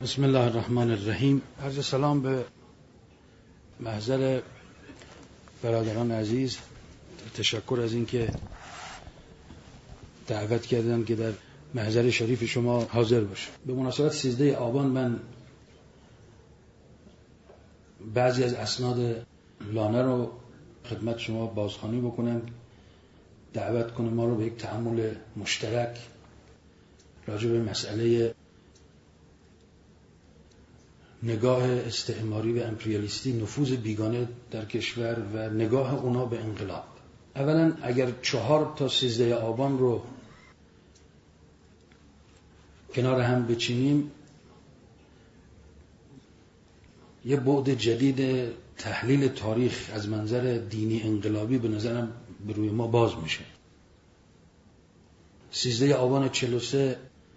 بسم الله الرحمن الرحیم. عرض سلام به محضر برادران عزیز. تشکر از اینکه دعوت کردن که در محضر شریف شما حاضر باشه. به مناسبت 13 آبان من بعضی از اسناد لانه رو خدمت شما بازخوانی بکنم، دعوت کنم ما رو به یک تأمل مشترک راجع به مسئله نگاه استعماری و امپریالیستی، نفوذ بیگانه در کشور و نگاه اونا به انقلاب. اولا اگر 4 تا 13 آبان رو کنار هم بچینیم، یه بعد جدید تحلیل تاریخ از منظر دینی انقلابی به نظرم به روی ما باز میشه. 13 آبان 43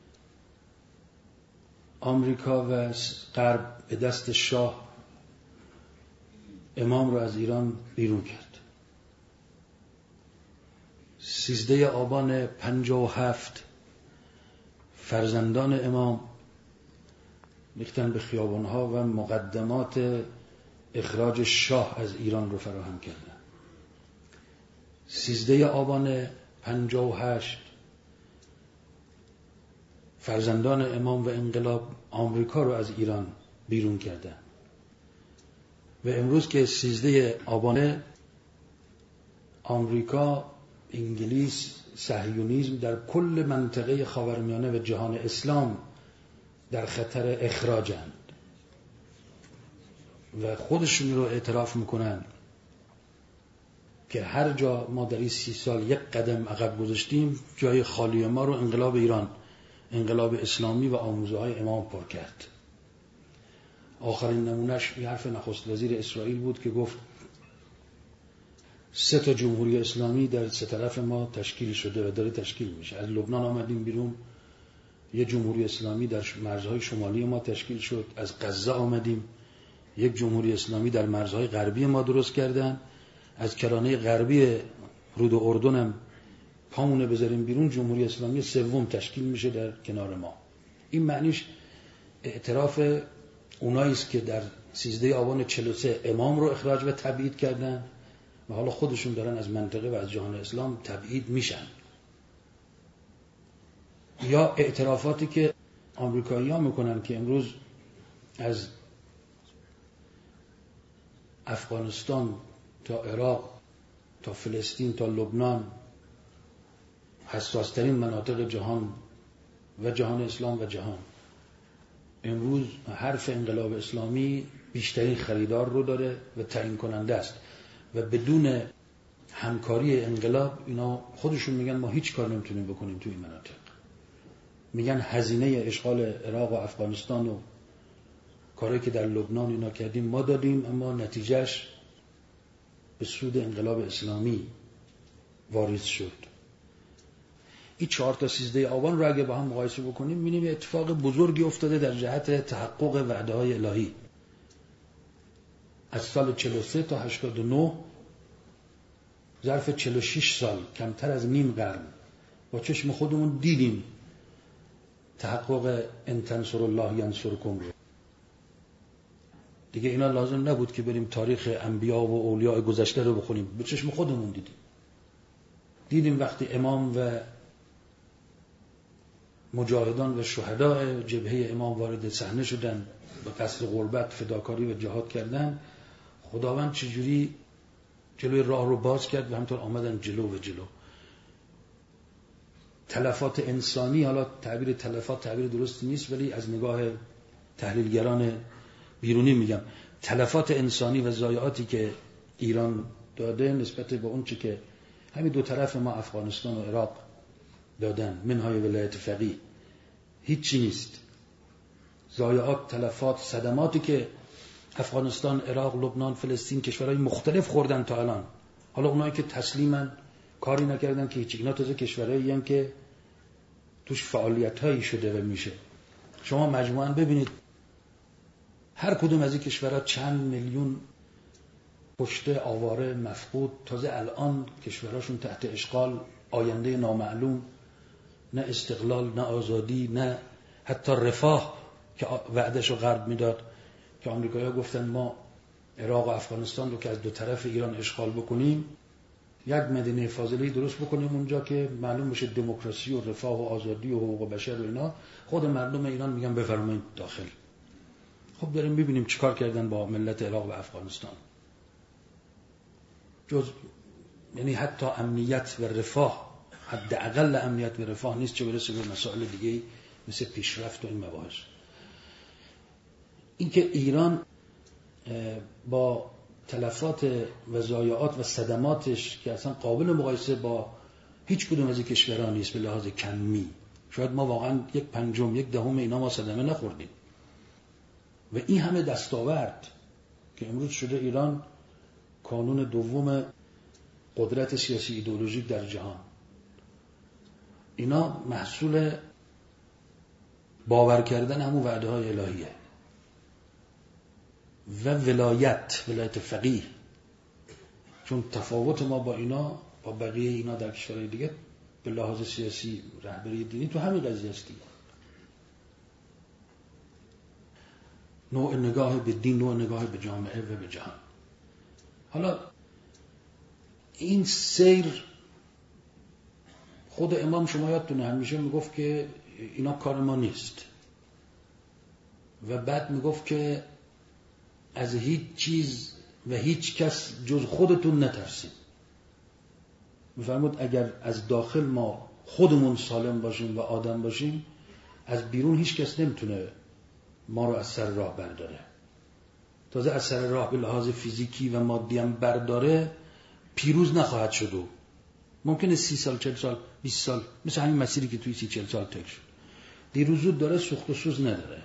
آمریکا و غرب به دست شاه امام رو از ایران بیرون کرد. 13 آبان 57 فرزندان امام ریختن به خیابانها و مقدمات اخراج شاه از ایران رو فراهم کردن. 13 آبان 58 فرزندان امام و انقلاب آمریکا رو از ایران بیرون کردن و امروز که 13 آبان آمریکا، انگلیس، صهیونیسم در کل منطقه خاورمیانه و جهان اسلام در خطر اخراجند و خودشون رو اعتراف میکنن که هر جا ما در این 30 سال یک قدم عقب گذاشتیم، جای خالی ما رو انقلاب ایران، انقلاب اسلامی و آموزه‌های امام پر کرد. آخرین نمونهش یه حرف نخست وزیر اسرائیل بود که گفت 3 تا جمهوری اسلامی در 3 طرف ما تشکیل شده و داره تشکیل میشه. از لبنان آمدیم بیرون، یه جمهوری اسلامی در مرزهای شمالی ما تشکیل شد. از غزه آمدیم، یک جمهوری اسلامی در مرزهای غربی ما درست کردن. از کرانه غربی رود اردن هم پامونه بذاریم بیرون، جمهوری اسلامی سوم تشکیل میشه در کنار ما. این معنیش اعتراف اونایی است که در 13 آبان 43 امام رو اخراج و تبعید کردن و حالا خودشون دارن از منطقه و از جهان اسلام تبعید میشن. یا اعترافاتی که آمریکایی‌ها میکنن که امروز از افغانستان تا عراق تا فلسطین تا لبنان حساس‌ترین مناطق جهان و جهان اسلام و جهان، امروز حرف انقلاب اسلامی بیشترین خریدار رو داره و تعیین کننده است و بدون همکاری انقلاب اینا خودشون میگن ما هیچ کار نمیتونیم بکنیم توی این مناطق. میگن هزینه اشغال عراق و افغانستان و کاری که در لبنان اینا کردیم ما دادیم، اما نتیجهش به سود انقلاب اسلامی واریز شد. این 4 تا 13 آبان رو اگه با هم مقایسه بکنیم می‌بینیم اتفاق بزرگی افتاده در جهت تحقق وعده‌های الهی. از سال 43 تا 89 ظرف 46 سال، کمتر از نیم قرن، با چشم خودمون دیدیم تحقق ان تنصروا الله ینصرکم رو. دیگه اینا لازم نبود که بریم تاریخ انبیا و اولیاء گذشته رو بخونیم، به چشم خودمون دیدیم وقتی امام و مجاهدان و شهداء جبهه امام وارد صحنه شدن به قصد غربت، فداکاری و جهاد کردن، خداوند چجوری جلوی راه رو باز کرد و همطور آمدن جلو و جلو. تلفات انسانی، حالا تعبیر تلفات تعبیر درستی نیست ولی از نگاه تحلیلگران بیرونی میگم، تلفات انسانی و ضایعاتی که ایران داده نسبت به اون چی که همین 2 طرف ما افغانستان و عراق دادن، منهای ولایت فقیه، هیچی نیست. ضایعات، تلفات، صدماتی که افغانستان، عراق، لبنان، فلسطین، کشورهای مختلف خوردن تا الان، حالا اونایی که تسلیمن کاری نکردن که هیچ، اینا تازه کشورهایی هستن که توش فعالیت‌هایی شده و میشه. شما مجموعاً ببینید هر کدوم از این کشورها چند میلیون کشته، آواره، مفقود، تازه الان کشورهاشون تحت اشغال، آینده نامعلوم، نه استقلال، نه آزادی، نه حتی رفاه که وعدش رو غرب میداد که آمریکایی‌ها گفتن ما عراق و افغانستان رو که از دو طرف ایران اشغال بکنیم، یک مدینه فاضله‌ای درست بکنیم اونجا که معلوم بشه دموکراسی و رفاه و آزادی و حقوق بشر و اینا، خود مردم ایران میگن بفرمایید داخل. خب داریم میبینیم چیکار کردن با ملت عراق و افغانستان. جز یعنی حتی امنیت و رفاه، حداقل امنیت و رفاه نیست، چه برسه به مسائل دیگه مثل پیشرفت و این مباحث. اینکه ایران با تلفات و ضایعات و صدماتش که اصلا قابل مقایسه با هیچ کدوم از این کشورها نیست به لحاظ کمی، شاید ما واقعا 1/5 1/10 اینا ما صدمه نخوردیم، و این همه دستاورد که امروز شده ایران کانون دوم قدرت سیاسی ایدئولوژیک در جهان، اینا محصول باور کردن همون وعده های الهیه و ولایت فقیه. چون تفاوت ما با اینا، با بقیه اینا در کشورهای دیگه به لحاظ سیاسی، رهبری دینی، تو همین قضیه است. نوع نگاه به دین، نوع نگاه به جامعه و به جهان. حالا این سیر خود امام شما یادتونه همیشه میگفت که اینا کار ما نیست، و بعد میگفت که از هیچ چیز و هیچ کس جز خودتون نترسید. میفرمود اگر از داخل ما خودمون سالم باشیم و آدم باشیم، از بیرون هیچ کس نمیتونه ما رو از سر راه برداره. تازه از سر راه به لحاظ فیزیکی و مادی هم برداره، پیروز نخواهد شد. و ممکنه 30 سال 40 سال 20 سال مثل همین مسیری که توی 30-40 سال طی شد، دیروز زود داره، سوخت و سوز نداره.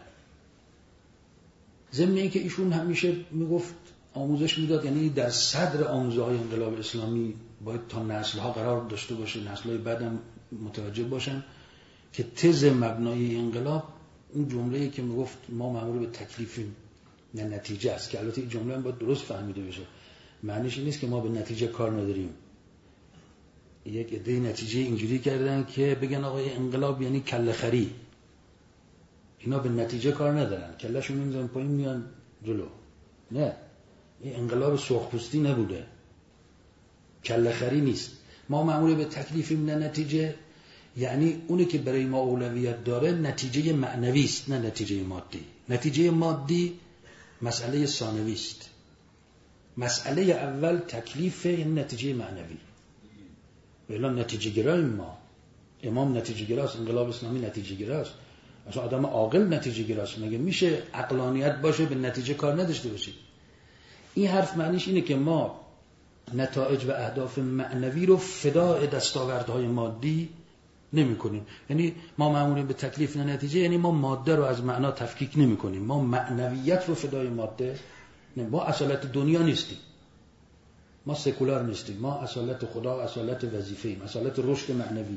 ضمن اینکه ایشون همیشه میگفت آموزش میداد، یعنی در صدر آموزه‌های انقلاب اسلامی باید تا نسل‌ها قرار داشته باشه، نسل‌های بعدم متوجه باشن که تز مبنای انقلاب اون جمله‌ای که میگفت ما مأمور به تکلیفیم نه نتیجه است، که البته این جمله هم باید درست فهمیده بشه. معنیش این نیست که ما به نتیجه کار نداریم. یک عده نتیجه اینجوری کردن که بگن آقای انقلاب یعنی کله خری، اینا به نتیجه کار ندارن، کلهشون میذارن پایین میان جلو. نه، این انقلاب سرخپوستی نبوده، کله خری نیست. ما مأمور به تکلیفیم نه نتیجه، یعنی اونی که برای ما اولویت داره نتیجه معنوی است، نه نتیجه مادی. نتیجه مادی مسئله ثانوی است. مسئله اول تکلیف، این نتیجه معنوی. ولی نتیجه گراییم ما. امام نتیجه گراست، انقلاب اسلامی نتیجه گراست. اصلا آدم عاقل نتیجه گراست. مگه میشه عقلانیت باشه به نتیجه کار نداشته باشید؟ این حرف معنیش اینه که ما نتایج و اهداف معنوی رو فدای دستاوردهای مادی نمی کنیم. یعنی ما مأموریم به تکلیف نه نتیجه، یعنی ما ماده رو از معنا تفکیک نمی کنیم، ما معنویت رو فدای ماده نمی. ما اصالت دنیا نیستیم، ما سکولار نیستیم، ما اصالت خدا، اصالت وظیفه ایم، اصالت رشد معنوی.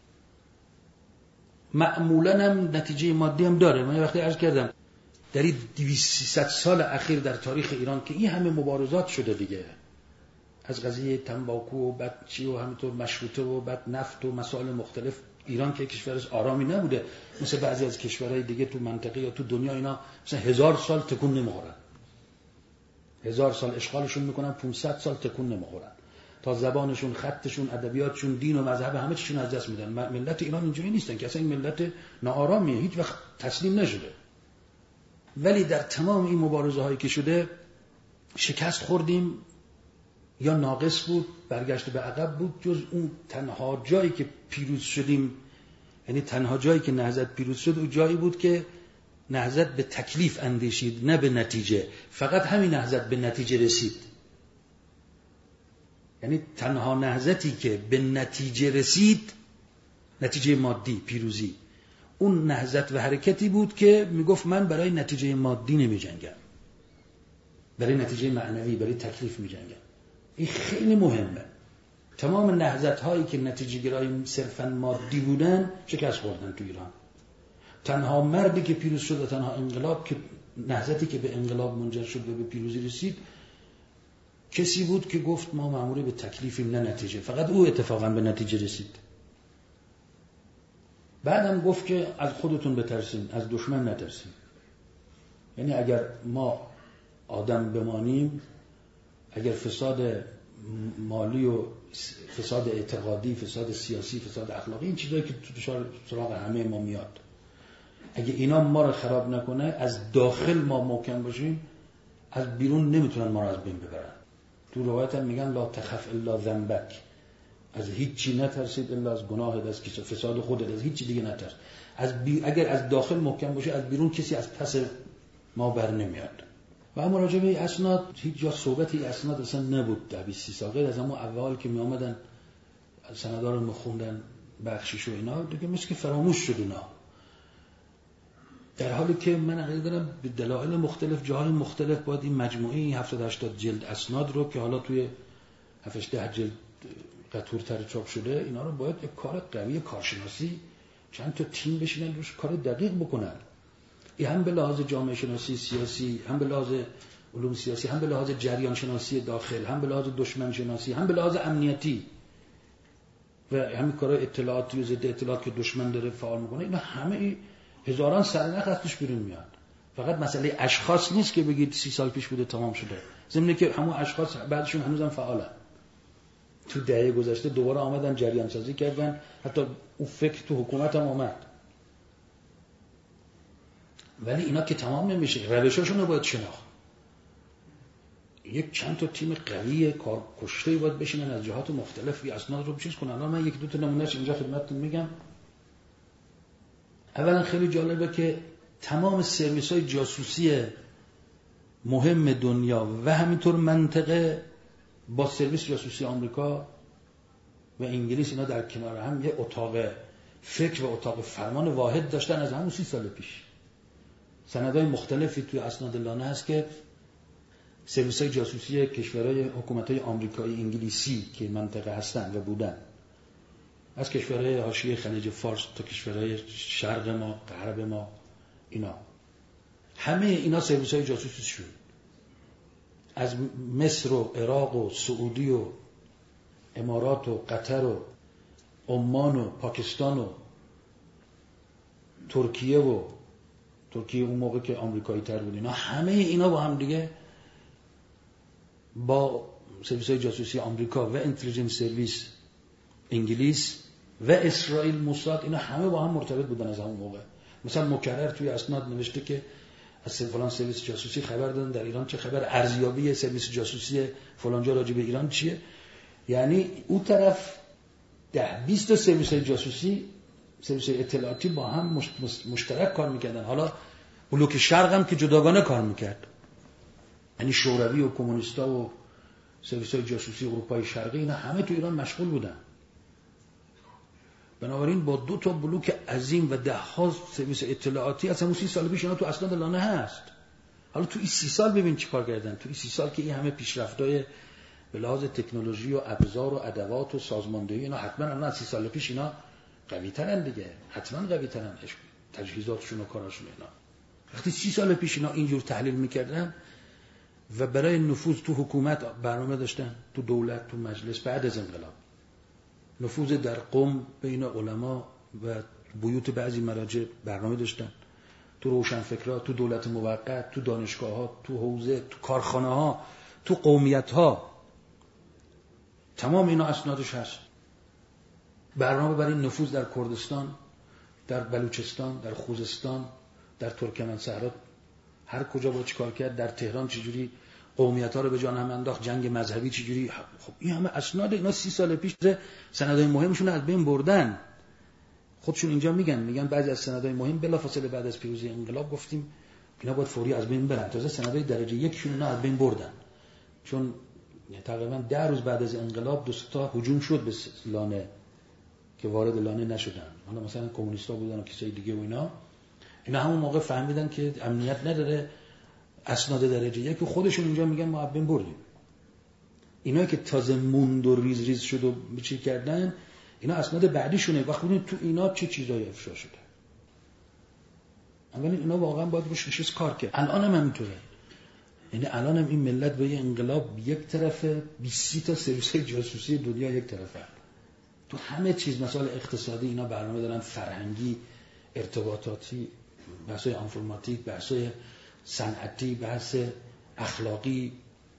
معمولا هم نتیجه مادی هم داره. من وقتی عرض کردم در این 200-300 سال اخیر در تاریخ ایران که این همه مبارزات شده دیگه، از قضیه تنباکو و بعد چی و همینطور مشروطه و بعد نفت و مسائل مختلف، ایران که کشور آرامی نبوده مثل بعضی از کشورهای دیگه تو منطقه یا تو دنیا، اینا مثلا 1000 سال تکون نمیخورن، 1000 سال اشغالشون میکنن، 500 سال تکون نمیخورن، تا زبانشون، خطشون، ادبیاتشون، دین و مذهب همه چیشون از دست میدن. ملت ایران اینجوری نیستن که اصلا این ملت ناآرامیه، هیچ وقت تسلیم نشده. ولی در تمام این مبارزه هایی که شده شکست خوردیم، یا ناقص بود، برگشت به عقب بود. جز اون تنها جایی که پیروز شدیم، یعنی تنها جایی که نهضت پیروز شد، اون جایی بود که نهضت به تکلیف اندیشید، نه به نتیجه. فقط همین نهضت به نتیجه رسید. یعنی تنها نهضتی که به نتیجه رسید، نتیجه مادی، پیروزی، اون نهضت و حرکتی بود که میگفت من برای نتیجه مادی نمی جنگم، برای نتیجه معنوی، برای تکلیف می جنگم. این خیلی مهمه. تمام نهضت هایی که نتیجه گرایی صرفا مادی بودن شکست خوردن تو ایران. تنها مردی که پیروز شد و تنها انقلاب که نهضتی که به انقلاب منجر شد و به پیروزی رسید کسی بود که گفت ما مأمور به تکلیفیم نه نتیجه. فقط او اتفاقا به نتیجه رسید. بعدم گفت که از خودتون بترسین، از دشمن نترسین. یعنی اگر ما آدم بمانیم، اگر فساد مالی و فساد اعتقادی، فساد سیاسی، فساد اخلاقی، این چیزایی که تو سراغ همه ما میاد، اگه اینا ما رو خراب نکنه، از داخل ما محکم باشیم، از بیرون نمیتونن ما رو از بین ببرن. تو روایت هم میگن لا تخف الا ذنبک، از هیچ چی نترسید الا از گناهت، از فساد خودت، از هیچ چی دیگه نترس. اگر از داخل محکم باشه، از بیرون کسی از پس ما بر نمیاد. و اما راجع به اسناد هیچ جا صحبتی اسناد اصلا نبود. در 20 سال غیر از اما اول که می آمدن سندا رو میخوندن، بخشیش و اینا دیگه مثل که فراموش شد اینا. در حالی که من عقیده دارم به دلایل مختلف، جاهای مختلف باید این مجموعه 70-80 جلد اسناد رو که حالا توی 7-10 جلد قطورتر چاپ شده، اینا رو باید یک کار قوی کارشناسی، چند تا تیم بشینن روش کار دقیق بکنن. این هم به لحاظ جامعه شناسی سیاسی، هم به لحاظ علوم سیاسی، هم به لحاظ جریان شناسی داخل، هم به لحاظ دشمن شناسی، هم به لحاظ امنیتی و همین کارهای اطلاعاتی و ضد اطلاعات که دشمن داره فعال میکنه. اینا همه هزاران سرنخ از توش بیرون میاد. فقط مسئله اشخاص نیست که بگید 30 سال پیش بوده تمام شده، ضمن که همون اشخاص بعدشون هنوزم فعالن. تو دهه گذشته دوباره آمدن جریان سازی کردن، حتی اون فکر تو حکومت هم آمد. ولی اینا که تمام نمیشه، روشاشون رو باید شناخت. یک چند تا تیم قوی کارکشته باید بشینن از جهات مختلفی اسناد رو چیز کنن. الان من یک دو تا نمونهش اینجا خدمتتون میگم. اولا خیلی جالبه که تمام سرویس‌های جاسوسی مهم دنیا و همینطور منطقه با سرویس جاسوسی آمریکا و انگلیس اینا در کنار هم یه اتاق فکر و اتاق فرمان واحد داشتن از همون 30 سال پیش. سندهای مختلفی توی اسناد لانه هست که سرویس‌های جاسوسی کشورهای حکومت‌های آمریکایی انگلیسی که منطقه هستن و بودن، از کشورهای حاشیه خلیج فارس تا کشورهای شرق ما، غرب ما، اینا همه اینا سرویس‌های جاسوسی شد. از مصر و عراق و سعودی و امارات و قطر و عمان و پاکستان و ترکیه اون موقع که آمریکایی تر بود، اینا همه اینا با هم دیگه با سرویس‌های جاسوسی آمریکا و اینتلیجنس سرویس انگلیس و اسرائیل موساد، اینا همه با هم مرتبط بودن از همون موقع. مثلا مکرر توی اسناد نوشته که از فلان سرویس جاسوسی خبر دادن در ایران چه خبر، ارزیابی سرویس جاسوسی فلان جا راجع به ایران چیه. یعنی اون طرف 10-20 تا سرویس جاسوسی، سرویس اطلاعاتی با هم مشترک کار میکردن. حالا بلوک شرق هم که جداگانه کار میکرد، یعنی شوروی و کمونیستا و سرویس جاسوسی اروپای شرقی، اینا همه تو ایران مشغول بودن. بنابراین با 2 تا بلوک عظیم و 10 ها سرویس اطلاعاتی از همون 30 سال پیش اینا تو اسناد لانه هست. حالا تو این 30 سال ببین چی کار کردن. تو این 30 سال که این همه پیشرفت‌های به لحاظ تکنولوژی و ابزار و ادوات و سازماندهی، اینا حتما از 30 سال پیش اینا قوی‌ترن دیگه، حتما قوی‌ترن تجهیزاتشون و کاراشون. اینا وقتی 30 سال پیش اینا اینجور تحلیل می‌کردن و برای نفوذ تو حکومت برنامه داشتن، تو دولت، تو مجلس، بعد از انقلاب نفوذ در قم بین علما و بیوت بعضی مراجع برنامه داشتن، تو روشنفکرها، تو دولت موقت، تو دانشگاه‌ها، تو حوزه، تو کارخانه‌ها، تو قومیت‌ها، تمام اینا اسنادش هست. برنامه برای نفوذ در کردستان، در بلوچستان، در خوزستان، در ترکمن صحرا، هر کجا با چی کار کرد، در تهران چجوری قومیت‌ها رو به جان هم انداخت، جنگ مذهبی چجوری. خب این همه اسناد اینا 30 سال پیش سندهای مهمشون از بین بردن. خودشون اینجا میگن بعضی از سندهای مهم بلافاصله بعد از پیروزی انقلاب گفتیم اینا باید فوری از بین برن. تازه سندهای درجه 1 شون اینا از بین بردن، چون تقریبا 10 روز بعد از انقلاب 2 تا هجوم شد به لانه که وارد لانه نشدن. حالا مثلا کمونیستا بودن و کسای دیگه و اینا همون موقع فهمیدن که امنیت نداره، اسناد درجه 1 خودشون اینجا میگن ما از بین بردیم. اینایی که تازه موند و ریز ریز شد و چی کردن، اینا اسناد بعدیشونه. وقتی ببینید تو اینا چه چیزایی افشا شده، اما اینا واقعا باید روش نشست کار کرد. الان هم همینطوره. یعنی الان هم این ملت به انقلاب یک طرفه، 20 تا سرویس جاسوسی دنیا یک طرفه. تو همه چیز، مسائل اقتصادی اینا برنامه دارن، فرهنگی، ارتباطاتی، بحث‌های انفورماتیک، بحث‌های صنعتی، بحث اخلاقی،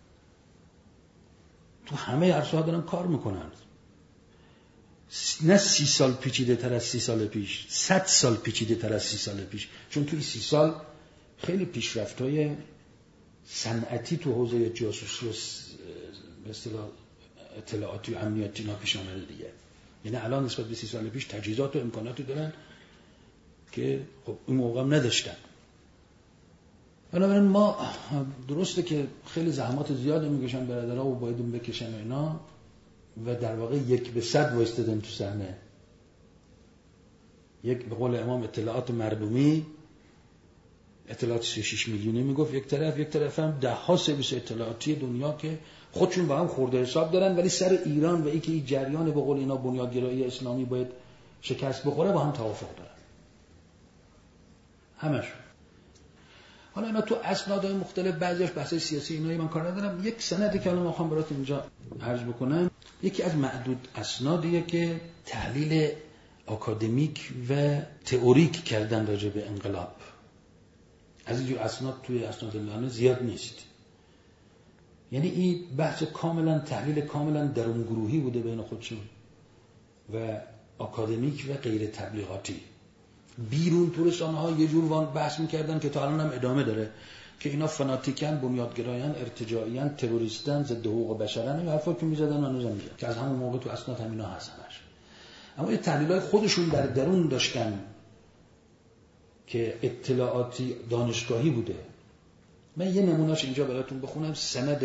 تو همه عرصه‌ها دارن کار میکنن. نه 30 سال پیچیده تر از 30 سال پیش، 100 سال پیچیده تر از 30 سال پیش، چون توی 30 سال خیلی پیشرفت‌های صنعتی تو حوزه جاسوسی و به اصطلاح اطلاعاتی و امنیتی اینا پیش آمده دیگه. یعنی الان نسبت به 30 سال پیش تجهیزات و امکاناتی دارن که خب اون موقع هم نداشتن. بنابراین ما درسته که خیلی زحمات زیادی میکشن برادرها و باید اون بکشن اینا و در واقع 1 به 100 وایستادن تو صحنه. یک به قول امام اطلاعات مردمی، اطلاعات 36 میلیونی میگفت یک طرف هم 10 ها سرویس اطلاعاتی دنیا که خودشون با هم خورده حساب دارن، ولی سر ایران و اینکه این جریان به قول اینا بنیادگرایی اسلامی باید شکست بخوره با هم توافق دارن همشون. حالا اینا تو اسنادهای مختلف بعضیش بحث سیاسی اینایی من کار ندارم. یک سندی که الان میخوام براتون اینجا عرض بکنم، یکی از معدود اسنادیه که تحلیل آکادمیک و تئوریک کردن راجع به انقلاب. از اینجور اسناد توی اسناد الهانه زیاد نیست. یعنی این بحث کاملا تحلیل کاملا درون گروهی بوده بین خودشون و آکادمیک و غیر تبلیغاتی. بیرون تو رسانه‌ها یه جور بحث می‌کردن که تا الان هم ادامه داره که اینا فناتیکن، بنیادگرایان، ارتجاعیان، تروریستن، ضد حقوق بشرن، این حرفا که می‌زدن هنوزم می‌زدن که از همون موقع تو اسناد همینا هستنش. اما یه تحلیل‌های خودشون در درون داشتن که اطلاعاتی دانشگاهی بوده. من یه نمونهش اینجا براتون بخونم. سند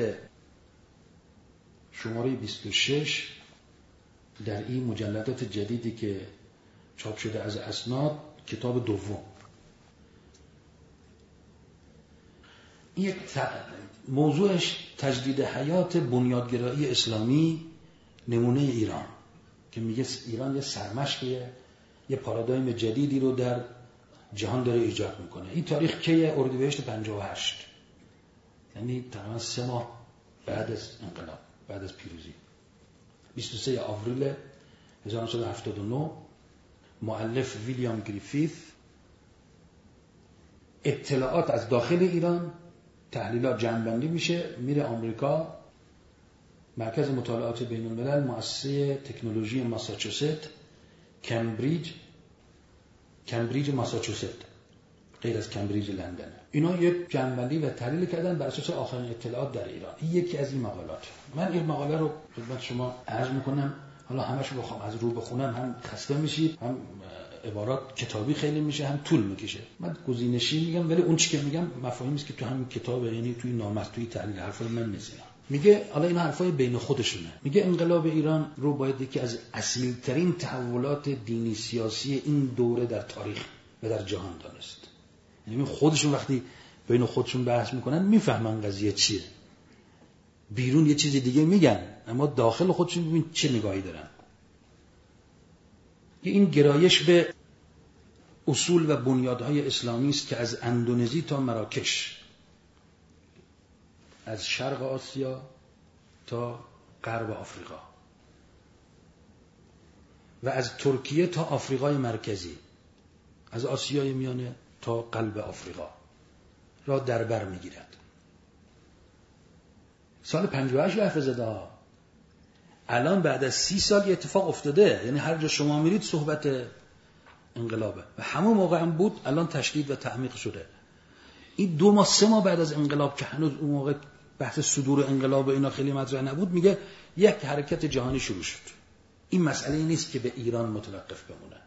شماره 26 در این مجلدات جدیدی که چاپ شده از اسناد، کتاب دوم. این موضوعش تجدید حیات بنیادگرایی اسلامی نمونه ایران، که میگه ایران یه سرمشقیه، یه پارادایم جدیدی رو در جهان داره ایجاد میکنه. این تاریخ کیه؟ اردیبهشت 58، یعنی تقریبا 3 ماه بعد از انقلاب، بعد از پیروزی. 23 آوریل 1979 مؤلف ویلیام گریفیث اطلاعات از داخل ایران، تحلیلات جمع‌بندی میشه، میره آمریکا، مرکز مطالعات بین الملل، مؤسسه تکنولوژی ماساچوست، کمبریج ماساچوست، غیر از کمبریج لندن. اینا یک جمع‌بندی و تحلیل کردن بر اساس آخرین اطلاعات در ایران. این یکی از این مقالات. من این مقاله رو خدمت شما عرض میکنم. حالا همش رو بخوام از رو بخونم هم خسته میشید، هم عبارات کتابی خیلی میشه، هم طول میکشه. من گزینشی میگم، ولی اون چی که میگم مفاهیمی است که تو همین کتابه، یعنی توی نامه، توی تحلیل حرفای من نیست. میگه حالا این حرفای بین خودشونه. میگه انقلاب ایران رو باید یکی از اصیل‌ترین تحولات دینی سیاسی این دوره در تاریخ و در جهان دانست. یعنی خودشون وقتی بین خودشون بحث میکنن میفهمن قضیه چیه. بیرون یه چیز دیگه میگن، اما داخل خودشون ببین چه نگاهی دارن. این گرایش به اصول و بنیادهای اسلامی است که از اندونزی تا مراکش، از شرق آسیا تا غرب آفریقا و از ترکیه تا آفریقای مرکزی، از آسیای میانه تا قلب آفریقا را در بر میگیرد. سال 58 حرف زده. الان بعد از 30 سال یه اتفاق افتاده. یعنی هر جا شما میرید صحبت انقلابه و همون موقع هم بود، الان تشدید و تعمیق شده. این 2 ماه 3 ماه بعد از انقلاب که هنوز اون موقع بحث صدور انقلاب اینا خیلی مطرح نبود، میگه یک حرکت جهانی شروع شد. این مسئله نیست که به ایران متوقف بمونه.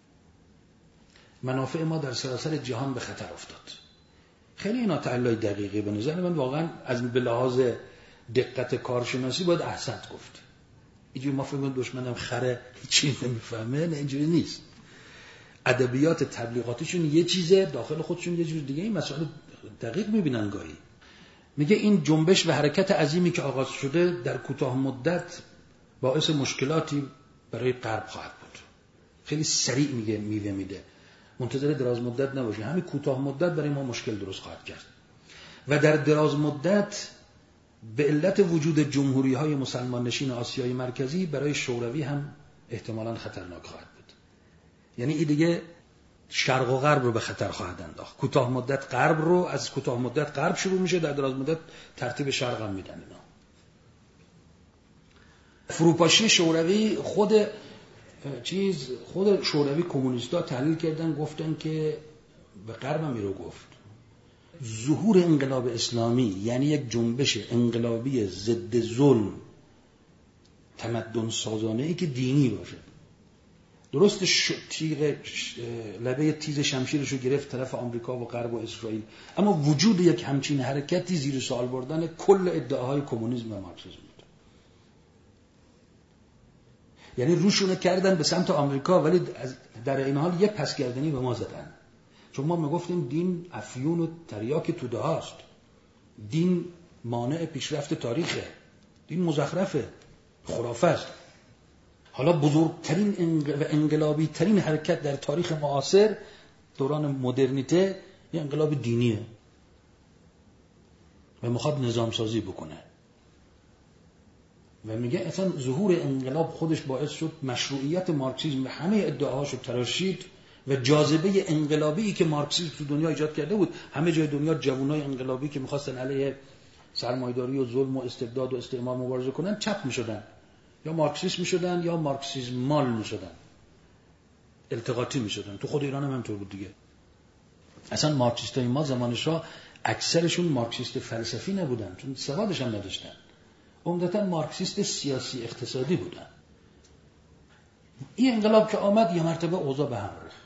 منافع ما در سراسر جهان به خطر افتاد. خیلی اینا تحلیل دقیقی به نظر من واقعا از به لحاظ دقت کارشناسی باید احسنت گفت. اینجوری ما فکر کنیم دشمنم خره هیچی نمیفهمه، نه اینجوری نیست. ادبیات تبلیغاتیشون یه چیزه، داخل خودشون یه جور دیگه. این مسائل دقیق میبینن گاهی. میگه این جنبش و حرکت عظیمی که آغاز شده در کوتاه مدت باعث مشکلاتی برای غرب خواهد بود. خیلی سریع میگه میوه میده. منتظر دراز مدت نباشید. همین کوتاه مدت برای ما مشکل درست خواهد کرد. و در دراز مدت به علت وجود جمهوری‌های مسلمان نشین آسیای مرکزی برای شوروی هم احتمالاً خطرناک خواهد بود. یعنی این دیگه شرق و غرب رو به خطر خواهد انداخت. کوتاه مدت غرب رو، از کوتاه مدت غرب شروع میشه، در دراز مدت ترتیب شرق هم میدن اینا. فروپاشی شوروی، خود شوروی کمونیستا تحلیل کردن، گفتن که به غرب هم رو گفت ظهور انقلاب اسلامی یعنی یک جنبش انقلابی ضد ظلم تمدن سازانه ای که دینی باشه. درست لبه تیز شمشیرش رو گرفت طرف آمریکا و غرب و اسرائیل، اما وجود یک همچین حرکتی زیر سوال بردن کل ادعاهای کمونیسم و مارکسیسم بود. یعنی روشونه کردن به سمت آمریکا، ولی در این حال یه پسگردنی به ما زدن. چون ما میگفتیم دین افیون و تریاک توده هاست، دین مانع پیشرفت تاریخه، دین مزخرفه، خرافه است. حالا بزرگترین و انقلابی ترین حرکت در تاریخ معاصر دوران مدرنیته یه انقلاب دینیه و میخواد نظام سازی بکنه و میگه اصلا ظهور انقلاب خودش باعث شد مشروعیت مارکسیسم همه ادعاهاشو تراشید و جاذبه انقلابی که مارکسیسم تو دنیا ایجاد کرده بود، همه جای دنیا جوانای انقلابی که میخواستن علیه سرمایه‌داری و ظلم و استبداد و استعمار مبارزه کنن چپ میشدن، یا مارکسیست میشدن یا مارکسیزمال میشدن، التقاطی میشدن. تو خود ایران هم همینطور بود دیگه. اصلا مارکسیستای ما زمان شاه اکثرشون مارکسیست فلسفی نبودن، چون سوادش هم نداشتن، عمدتاً مارکسیست سیاسی اقتصادی بودن. این انقلاب که آمد یه مرتبه اوضاع به هم ریخت.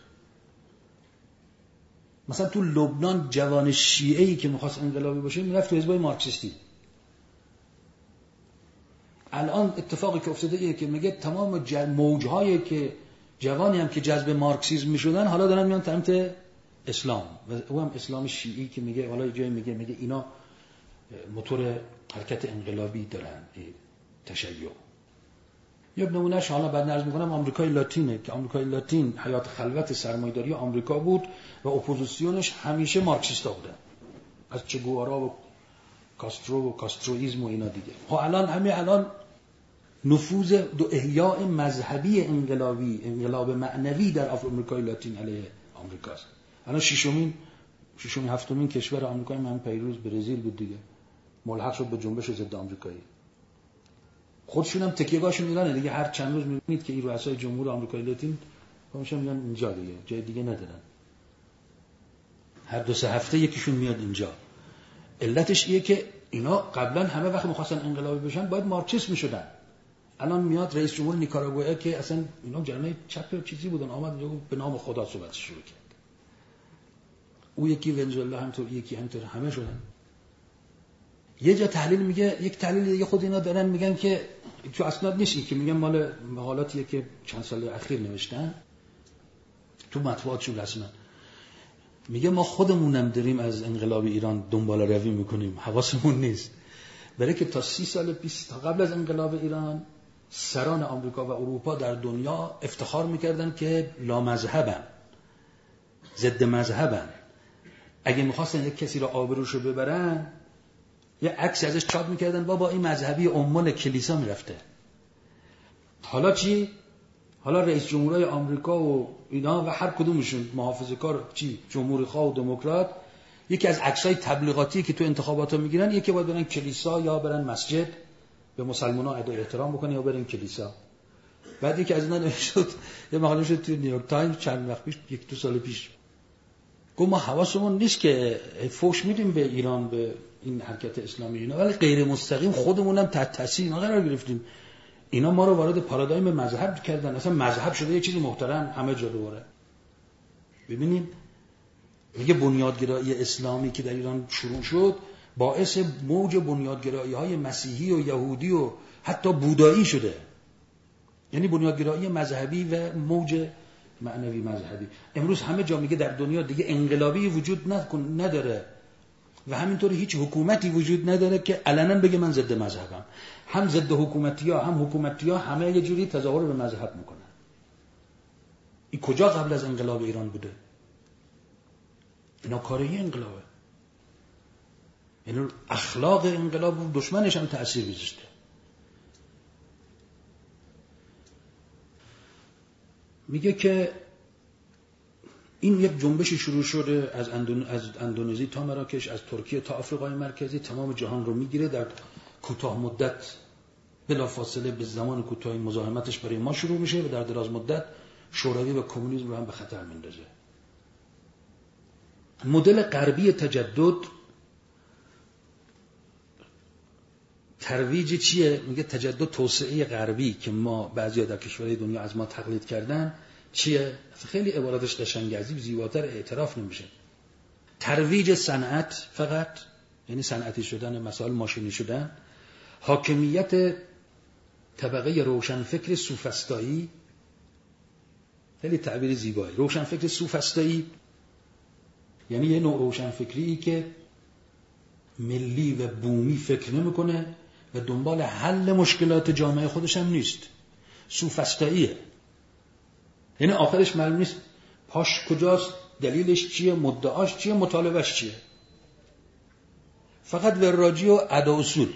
مثلا تو لبنان جوان شیعه‌ای که می‌خواست انقلابی باشه میرفت تو حزبای مارکسیستی. الان اتفاقی که افتاده ایه که میگه تمام موج‌هایی که جوانی هم که جذب مارکسیسم میشدن حالا دارن میان سمت اسلام، و او هم اسلام شیعی که میگه حالا جایی میگه اینا موتور حرکت انقلابی دارن، تشیع. یک نمونهش حالا بعد عرض میکنم آمریکای لاتینه که آمریکای لاتین حیات خلوت سرمایه‌داری آمریکا بود و اپوزیسیونش همیشه مارکسیستا بودن، از چه گوارا و کاسترو و کاسترویسم و اینا دیگه. الان نفوذ دو احیاء مذهبی انقلابی، انقلاب معنوی در آمریکای لاتین علیه آمریکاست. الان ششمین هفتمین کشور آمریکای من پیروز برزیل بود دیگه، ملحق شد به جنبش ضد آمریکایی. خودشون هم تکیه‌گاهشون ایرانه دیگه. هر چند روز می‌بینید که این رؤسای جمهور آمریکای لاتین همشون میان اینجا دیگه، جای دیگه ندارن. هر 2-3 هفته یکیشون میاد اینجا. علتش اینه که اینا قبلا همه وقت می‌خواستن انقلابی بشن باید مارکسیست می‌شدن. الان میاد رئیس جمهور نیکاراگوئه که اصلا اینا جریان چپ چیزی بودن، آمد اینجا به نام خدا صحبت شروع کرد. او یکی ونزوئلا همینطور، یکی همینطور، همه شدن. یه جا تحلیل میگه، یک تحلیل دیگه خود اینا دارن میگن که تو اسناد نیست که میگن مال مقالاتیه که چند سال اخیر نوشتن تو مطبوعاتشون رسما. میگه ما خودمونم داریم از انقلاب ایران دنبال روی میکنیم، حواسمون نیست. برای که تا 30 سال پیش، تا قبل از انقلاب ایران، سران آمریکا و اروپا در دنیا افتخار میکردن که لامذهبن، ضد مذهبن. اگه میخواستن یک کسی را آبروشو ببرن یه عکس ازش چاپ میکردن، بابا این مذهبی امول کلیسا میرفته. حالا چی؟ حالا رئیس جمهورای آمریکا و اینا و هر کدومشون محافظه‌کار جمهوری‌خواه و دموکرات، یکی از عکسای تبلیغاتی که تو انتخابات ها میگیرن یکی باید برن کلیسا یا برن مسجد به مسلمان‌ها ادای احترام بکنن یا برن کلیسا. بعد یکی از اینا نوشت، یه مقاله شد تو نیویورک تایمز چند وقت پیش، 1-2 سال پیش، گفت ما حواسمون نیست که فوش میدیم به ایران، به این حرکت اسلامی اینا، ولی غیر مستقیم خودمونم تحت تاثیر اینا قرار گرفتیم. اینا ما رو وارد پارادایم مذهب کردن، اصلا مذهب شده یه چیزی محترم همه جا دوره. ببینید میگه بنیادگرایی اسلامی که در ایران شروع شد باعث موج بنیادگرایی‌های مسیحی و یهودی و حتی بودایی شده. یعنی بنیادگرایی مذهبی و موج معنوی مذهبی. امروز همه جا میگه در دنیا دیگه انقلابی وجود نداره و همینطوری هیچ حکومتی وجود نداره که علنا بگه من ضد مذهبم. هم ضد حکومتی‌ها هم حکومتی‌ها همه یه جوری تظاهر به مذهب میکنن. این کجا قبل از انقلاب ایران بوده؟ اینا کاری انقلابه. یعنی اخلاق انقلاب دشمنش هم تأثیر گذاشته. میگه که این یک جنبش شروع شده از اندونزی تا مراکش، از ترکیه تا آفریقای مرکزی، تمام جهان رو میگیره. در کوتاه مدت بلافاصله به زمان کوتاهی مزاحمتش برای ما شروع میشه و در دراز مدت شوروی و کمونیسم رو هم به خطر میندازه. مدل غربی تجدد ترویج چیه؟ میگه تجدد توسعه غربی که ما بعضیا در کشورهای دنیا از ما تقلید کردن چیه؟ خیلی عباراتش قشنگه، زیباتر اعتراف نمیشه. ترویج صنعت فقط، یعنی صنعتی شدن، مسائل ماشینی شدن، حاکمیت طبقه روشنفکر سوفسطایی، خیلی تعبیر زیبایی. روشنفکر سوفسطایی یعنی یه نوع روشنفکری که ملی و بومی فکر نمیکنه و دنبال حل مشکلات جامعه خودش هم نیست. سوفسطاییه، یعنی آخرش معلوم نیست پاش کجاست، دلیلش چیه، مدعاش چیه، مطالبهش چیه. فقط وراجی و ادا اصول.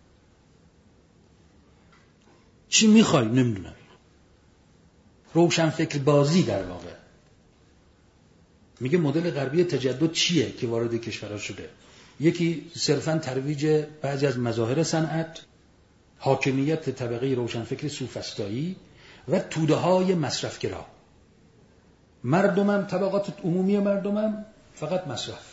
چی میخوای نمیدونم. روشنفکر بازی در واقع. میگه مدل غربی تجدد چیه که وارد کشورها شده؟ یکی صرفاً ترویج بعضی از مظاهر صنعت، حاکمیت طبقه روشنفکر سوفسطایی و توده‌های مصرفگرا. مردمم، طبقات عمومی مردمم فقط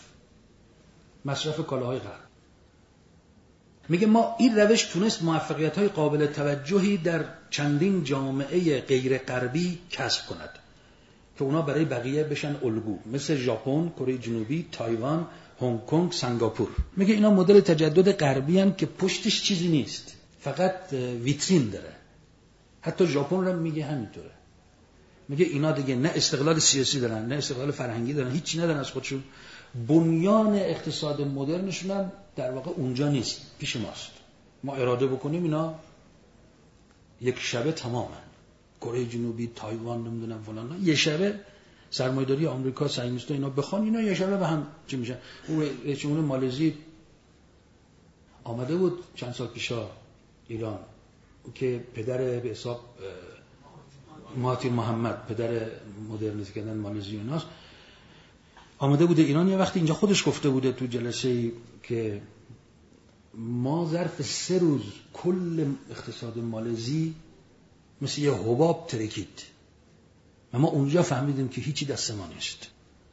مصرف کالاهای غرب. میگه ما این روش تونست موفقیت‌های قابل توجهی در چندین جامعه غیر غربی کسب کند که اونا برای بقیه بشن الگو، مثل ژاپن، کره جنوبی، تایوان، هنگ کنگ، سنگاپور. میگه اینا مدل تجدد غربی ان که پشتش چیزی نیست، فقط ویترین داره. حتی ژاپن رو میگه همینطوره. میگه اینا دیگه نه استقلال سیاسی دارن، نه استقلال فرهنگی دارن، هیچی ندارن از خودشون. بنیان اقتصاد مدرنشون هم در واقع اونجا نیست، پیش ماست. ما اراده بکنیم اینا یک شبه تمامن. کره جنوبی، تایوان، نمیدونم فلان، یه شبه سرمایه‌داری آمریکا، صهیونیست‌ها اینا بخوان، اینا یه شبه به هم چی میشن. اون رئیس جمهور مالزی آمده بود چند سال پیشا ایران که پدر به حساب مهاتیر محمد، پدر مدرنیته کردن مالزی اوناست، آمده بوده ایران. یه وقتی اینجا خودش گفته بوده تو جلسه‌ای که ما ظرف 3 روز کل اقتصاد مالزی مثل یه حباب ترکید و ما اونجا فهمیدیم که هیچی دست ما نیست.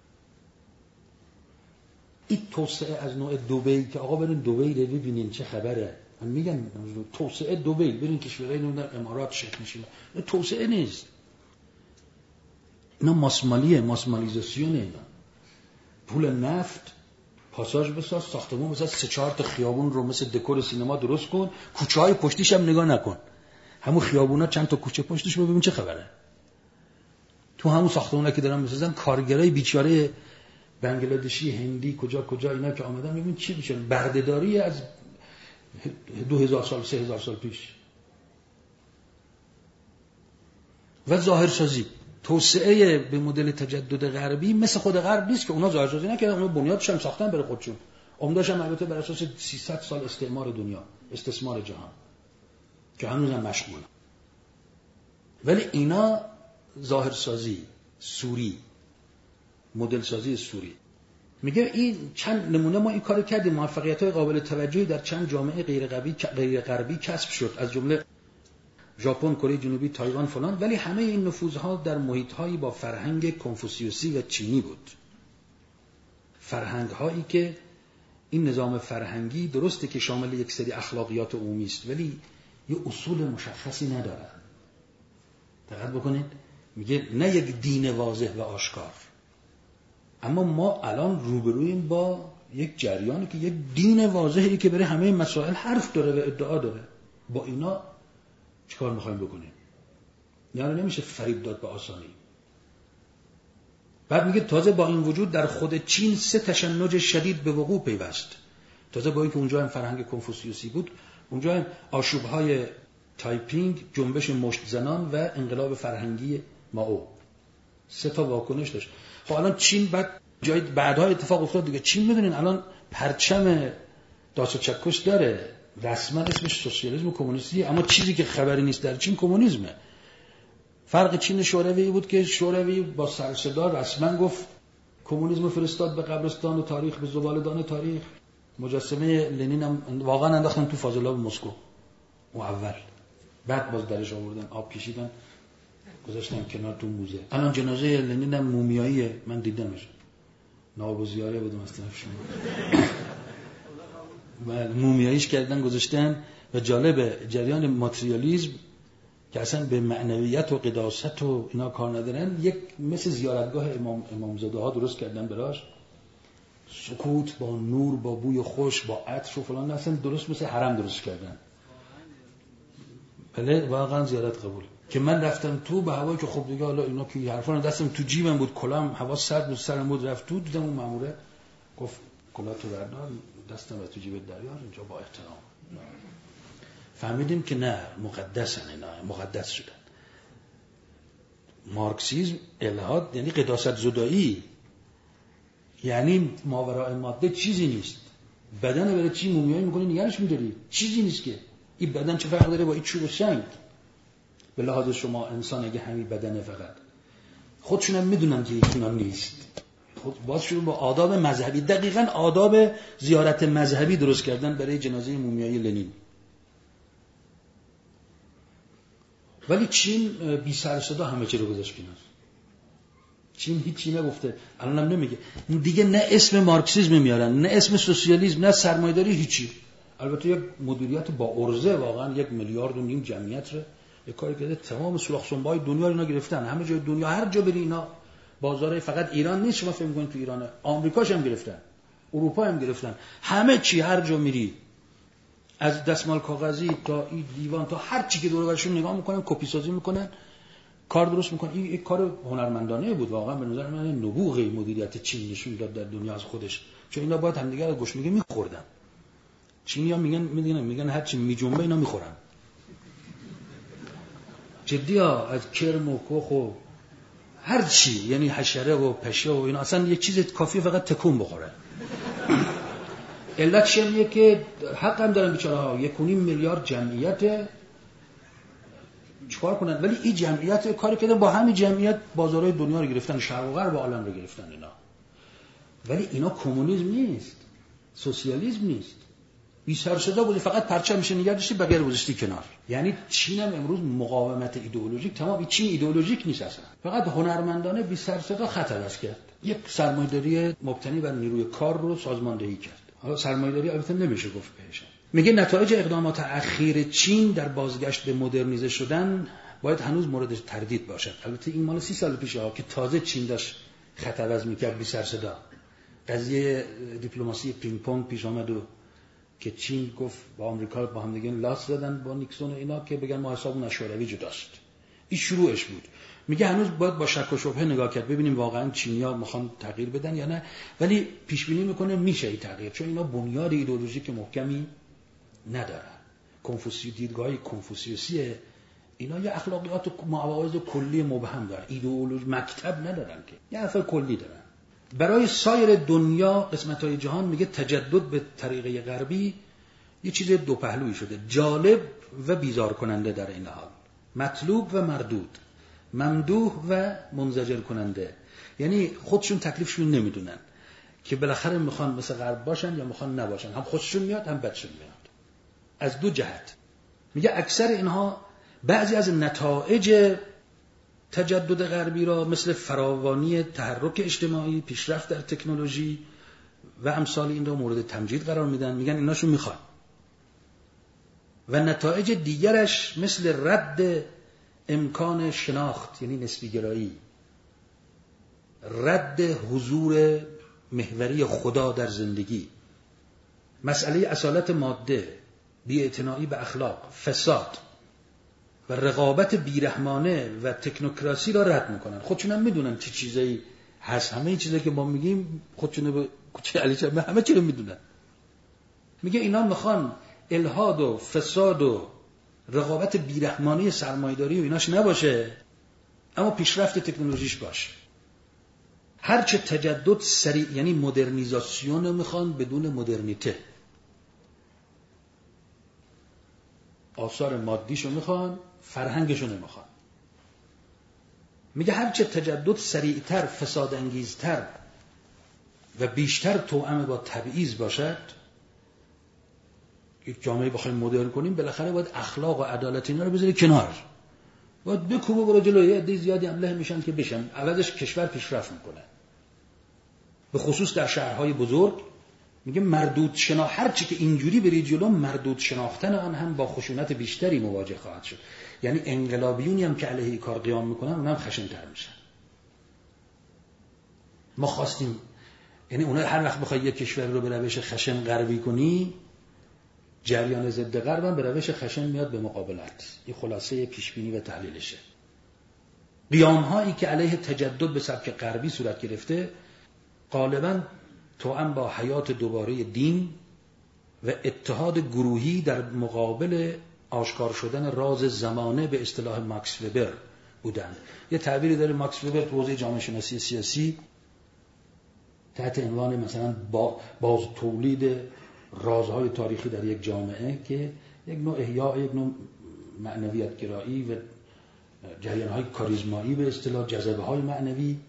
این توسعه از نوع دبی که آقا برین دبی رو ببینین چه خبره، من میگم توسعه دبی، برین کشورهای در امارات شکل میشه، توسعه نیست. اینا ماسمالیه، ماسمالیزاسیونه. اینا پول نفت، پاساژ بساز، ساختمون بساز، 3-4 تا خیابون رو مثل دکور سینما درست کن، کوچه‌های پشتیش هم نگاه نکن، همون خیابونا چند تا کوچه پشتش ببین چه خبره. تو همون ساختمونا که دارن میسازن، کارگرای بیچاره بنگلادشی، هندی، کجا اینا که آمدن، ببین چی میشه، بردهداری از 2000 سال 3000 سال پیش. و ظاهرسازی، توسعه به مدل تجدد غربی مثل خود غرب نیست که اونا ظاهرسازی نکردن، اونا بنیادش هم ساختن برای خودشون. عمده‌اش هم البته بر اساس 300 سال استعمار دنیا، استثمار جهان که هنوز هم مشغول. ولی اینا ظاهرسازی سوری، مدل سازی سوری. میگه این چند نمونه ما این کارو کردیم، موفقیت‌های قابل توجهی در چند جامعه غیر غربی کسب شد، از جمله ژاپن، کره جنوبی، تایوان فلان. ولی همه این نفوذها در محیط‌هایی با فرهنگ کنفوسیوسی و چینی بود. فرهنگ‌هایی که این نظام فرهنگی درسته که شامل یک سری اخلاقیات عمومی است ولی یه اصول مشخصی نداره. دقت بکنید، میگه نه یک دین واضح و آشکار. اما ما الان روبرویم با یک جریانی که یک دین واضحی که برای همه مسائل حرف داره و ادعا داره. با اینا چیکار می‌خوایم بکنیم؟ یعنی نمیشه فریب داد به آسانی. بعد میگه تازه با این وجود در خود چین 3 تشنج شدید به وقوع پیوست. تازه با اینکه اونجا هم فرهنگ کنفوسیوسی بود، اونجا هم آشوب‌های تایپینگ، جنبش مشت زنان و انقلاب فرهنگی مائو 3 تا واکنش داشت. خب الان چین بعدها اتفاق افتاد دیگه. چین میدونین الان پرچم داس چکش داره، رسما اسمش سوسیالیسم و کمونیستی، اما چیزی که خبری نیست در چین کمونیسمه. فرق چین شوروی بود که شوروی با سر صدا رسما گفت کمونیسم فرستاد به قبرستان تاریخ، به زباله‌دان تاریخ. مجسمه لنین هم واقعا انداختن تو فاضلاب مسکو اون اول، بعد باز درش آوردن، آب کشیدن گذاشتن کنار تو موزه. الان جنازه لنین هم مومیاییه، من دیدمش، نواب زیاره بودم از طرف شما و مومیاییش کردن گذاشتن. و جالب جریان ماتریالیسم که اصلا به معنویت و قداست و اینا کار ندارن، یک مثل زیارتگاه امامزاده ها درست کردن براش، سکوت با نور، با بوی خوش، با عطر و فلان، اصلا درست مثل حرم درست کردن. بله واقعا زیارت قبول. که من رفتم تو به هوایی که خب دیگه حالا اینا که حرفا دستم تو جیبم بود، کلام هوا سرد بود، سرم بود، رفت تو دیدم اون ماموره گفت کلاتو بردار، دستم تو جیب دریار، اینجا با احترام. فهمیدیم که نه، مقدسن اینا، مقدس شدن. مارکسیسم الحاد یعنی قداست زدایی، یعنی ماوراء ماده چیزی نیست. بدن برای چی مومیایی میکنی نگرش میداری؟ چیزی نیست که. این بدن چه فرق داره با این چوب و سنگ؟ به لحاظ شما انسان اگه همین بدنه فقط، خودشون هم میدونن که ایشون هم نیست. خود باز شروع با آداب مذهبی، دقیقاً آداب زیارت مذهبی درست کردن برای جنازه مومیایی لنین. ولی چین بی سر صدا همه چی رو گذاشت کنار. چین هیچی نگفته، الانم نمیگه دیگه، نه اسم مارکسیسم میارن، نه اسم سوسیالیسم، نه سرمایه‌داری، هیچی. البته یک مدیریت با عرضه، واقعا 1.5 میلیارد جمعیت رو یک کاری کرده، تمام سوراخ سنبای دنیا رو اینا گرفتن، همه جای دنیا، هر جا بری اینا بازار، فقط ایران نیست شما فکر می‌کنید تو ایرانه، آمریکاش هم گرفتن، اروپا هم گرفتن، همه چی هر جا میری، از دستمال کاغذی تا این دیوان تا هر چی که دور و برشون نگاه میکنن، کپی سازی میکنن، کار درست میکنن. این یک کار هنرمندانه بود واقعا. به نظر من نبوغ مدیریت چین نشون داد در دنیا از خودش، چون اینا باید همدیگه رو گشنگی میخوردن. چینی‌ها میگن هر چی میجنبه اینا میخورن. جدی‌ها از کرم و کخ و هر چی، یعنی حشره و پشه و اینا، اصلا یک چیز کافیه فقط تکون بخوره. علت چیه؟ که حق هم دارن بیچاره‌ها، 1.5 میلیارد جمعیت، چیکار کنن؟ ولی این جمعیت کاری کرده، با همین جمعیت بازارهای دنیا رو گرفتن، شرق و غرب عالم رو گرفتن اینا. ولی اینا کمونیسم نیست، سوسیالیسم نیست. بی سر صدا بودی، فقط پرچم میشه نگه داشتی، بقیه رو گذاشتی کنار. یعنی چین هم امروز مقاومت ایدئولوژیک، تمام این چین ایدئولوژیک نیست اصلا، فقط هنرمندانه بی سر صدا خط عوض کرد، یک سرمایه‌داری مبتنی بر نیروی کار رو سازماندهی کرد. حالا سرمایه‌داری البته نمیشه گفت بهش. میگه نتایج اقدامات اخیر چین در بازگشت به مدرنیزه شدن باید هنوز مورد تردید باشد. البته این مال 30 سال پیشه که تازه چین داشت خط عوض میکرد بی سر صدا. قضیه دیپلماسی پینگ پونگ پیش آمد و که چین گفت با آمریکا با هم دیگه لاس زدن با نیکسون و اینا که بگن ما حسابمون از شوروی جداست. این شروعش بود. میگه هنوز باید با شک و شبهه نگاه کرد ببینیم واقعا چینی‌ها میخوان تغییر بدن یا نه، ولی پیش بینی میکنه میشه این تغییر، چون اینا بنیاد ایدئولوژیک محکمی ندارن. کنفوسیوس، دیدگاه کنفوسیوسی اینا یه اخلاقیات و مواعظ کلی مبهم دارن، ایدئولوژی مکتب ندارن که، یه اصل کلی دارن. برای سایر دنیا قسمت‌های جهان میگه تجدد به طریقه غربی یه چیز دو پهلویی شده، جالب و بیزار کننده در این حال، مطلوب و مردود، ممدوح و منزجر کننده. یعنی خودشون تکلیفشون نمیدونن که بالاخره میخوان مثل غرب باشن یا میخوان نباشن، هم خودشون میاد هم بدشون میاد. از دو جهت میگه اکثر اینها بعضی از نتایج تجدد غربی را مثل فراوانی تحرک اجتماعی، پیشرفت در تکنولوژی و امثال این را مورد تمجید قرار میدن، میگن ایناشو میخوان. و نتایج دیگرش مثل رد امکان شناخت، یعنی نسبی گرایی، رد حضور محوری خدا در زندگی، مسئله اصالت ماده، بی‌اعتنایی به اخلاق، فساد و رقابت بیرحمانه و تکنوکراسی را رد میکنن. خودشون هم میدونن چه چیزایی هست، همه چیزایی که ما میگیم خودشون به کوچه علیچه همه چی رو میدونن. میگه اینا میخوان الحاد و فساد و رقابت بیرحمانه سرمایه‌داری و ایناش نباشه، اما پیشرفت تکنولوژیش باشه. هرچه تجدد سریع، یعنی مدرنیزاسیون رو میخوان بدون مدرنیته، آثار مادیشو میخوان، فرهنگشو نمیخوان. میگه هرچه تجدد سریعتر، فسادانگیزتر و بیشتر توأم با تبعیض باشد، یک جامعه بخوایم مدرن کنیم بالاخره باید اخلاق و عدالت اینا رو بذاری کنار، باید بکوبه برو جلوی عده زیادی هم له میشن که بشن، عوضش کشور پیشرفت میکنه. به خصوص در شهرهای بزرگ میگه مردود هر چی که اینجوری بری جلو، مردود شناختن آن هم با خشونت بیشتری مواجه خواهد شد. یعنی انقلابیونی هم که علیه کار قیام میکنن اونم خشن‌تر میشن. ما خواستیم، یعنی اونها هر وقت بخوای یک کشور رو به روش خشن غربی کنی، جریان ضد غرب هم به روش خشن میاد به مقابلت. این خلاصه پیشبینی و تحلیلشه. قیام‌هایی که علیه تجدد به سبک غربی صورت گرفته غالباً توأم با حیات دوباره دین و اتحاد گروهی در مقابل آشکار شدن راز زمانه به اصطلاح ماکس وبر بودند. یه تعبیری داره ماکس وبر تو حوزه جامعه شناسی سیاسی تحت عنوان مثلا باز تولید رازهای تاریخی در یک جامعه که یک نوع احیاء، یک نوع معنویت گرایی و جریان‌های کاریزمایی به اصطلاح جذبه‌های معنوی.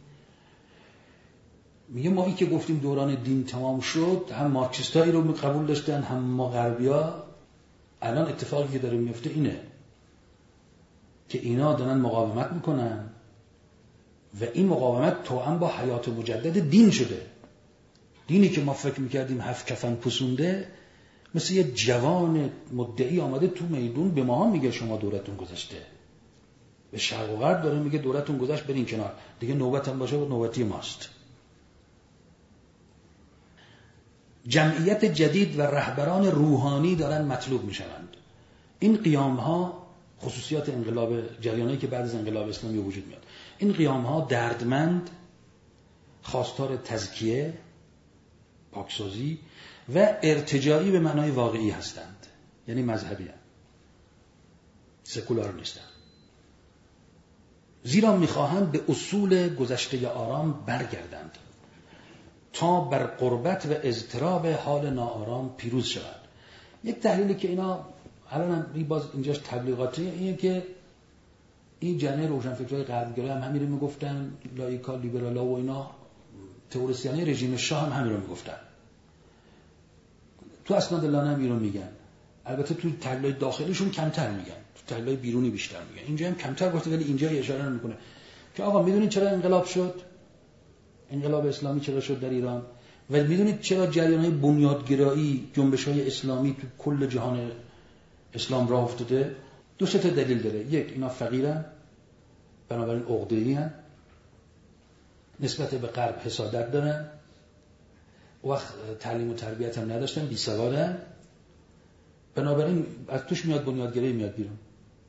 میگه ما این که گفتیم دوران دین تمام شد، هم مارکسیستایی رو قبول داشتن هم ما غربیا. الان اتفاقی که داره میفته اینه که اینا دارن مقاومت میکنن و این مقاومت توأم با حیات مجدد دین شده. دینی که ما فکر میکردیم هفت کفن پوسونده، مثل یه جوان مدعی آمده تو میدون به ما میگه شما دورتون گذشته. به شرق و غرب داره میگه دورتون گذشت، برین کنار دیگه، نوبتم باشه و نوبتی ماست. جمعیت جدید و رهبران روحانی دارن مطلوب میشوند. این قیام ها خصوصیات انقلاب، جریانی که بعد از انقلاب اسلامی وجود میاد، این قیام ها دردمند، خواستار تزکیه، پاکسازی و ارتجاعی به معنای واقعی هستند. یعنی مذهبی هستند، سکولار نیستند. زیرا میخواهند به اصول گذشته آرام برگردند تا بر قربت و اضطراب حال ناآرام پیروز شود. یک تحلیلی که اینا الان باز اینجاش تبلیغاتیه، اینه که این جنه روشنفکرای غربگرا هم همین رو میگفتن، لایکا، لیبرالا و اینا، تئوریسینای رژیم شاه هم همین رو میگفتن. تو اسناد لانه هم اینو میگن. البته تو تحلیل داخلیشون کمتر میگن، تو تحلیل بیرونی بیشتر میگن. اینجا هم کمتر گفته، ولی اینجا اشاره میکنه که آقا میدونید چرا انقلاب شد؟ انقلاب اسلامی چرا شد در ایران؟ و میدونید چرا جریان‌های بنیادگرایی، جنبش‌های اسلامی تو کل جهان اسلام راه افتاده؟ دو سه تا دلیل داره. یک، اینا فقیرن، بنابراین عقده‌ای‌ان، نسبت به غرب حسادت دارن، وقت تعلیم و تربیت هم نداشتن، بیسوادن، بنابراین از توش میاد بنیادگرایی میاد بیرون.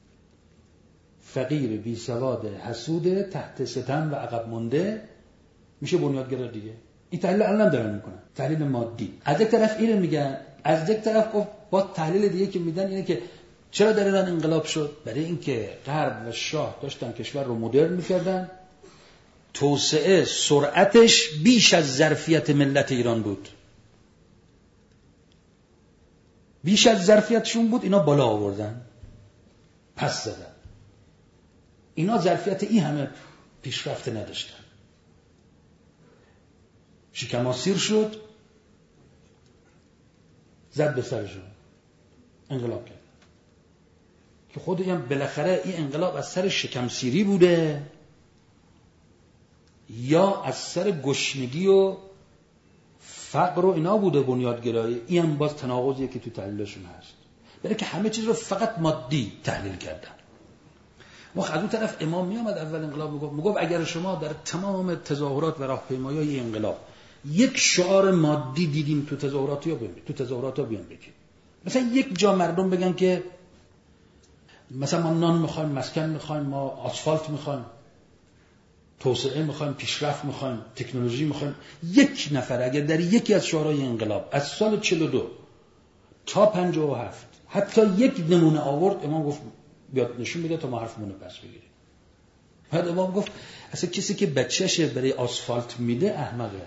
فقیر، بیسواد، حسود، تحت ستم و عقب مونده میشه بنیادگرا دیگه. این تحلیل الان دارن میکنن، تحلیل مادی. از یک طرف اینو میگن، از یک طرف با تحلیل دیگه که میدن اینه که چرا در ایران انقلاب شد؟ برای اینکه غرب و شاه داشتن کشور رو مدرن میکردن، توسعه سرعتش بیش از ظرفیت ملت ایران بود، بیش از ظرفیتشون بود، اینا بالا آوردن، پس زدن. اینا ظرفیت این همه پیشرفت نداشتن، شکم سیر شد، زد به سرشون، انقلاب کرد. که خودش هم بالاخره این انقلاب از سر شکم سیری بوده یا از سر گشنگی و فقر و اینا بوده بنیادگرایی؟ این هم باز تناقضیه که تو تحلیلشون هست، برای که همه چیز رو فقط مادی تحلیل کردن. از اون طرف امام می آمد اول انقلاب میگفت اگر شما در تمام تظاهرات و راهپیمایی‌های انقلاب یک شعار مادی دیدیم تو تظاهرات ها بیان بگید. مثلا یک جا مردم بگن که مثلا ما نان میخوایم، مسکن میخوایم، ما آسفالت میخوایم، توسعه میخوایم، پیشرفت میخوایم، تکنولوژی میخوایم. یک نفر اگر در یکی از شعارهای انقلاب از سال 42 تا 57 حتی یک نمونه آورد، امام گفت بیاد نشون میده تا ما حرفمون رو پس بگیریم. بعد امام گفت اصلا کسی که بچه‌ش برای آسفالت میده احمقه.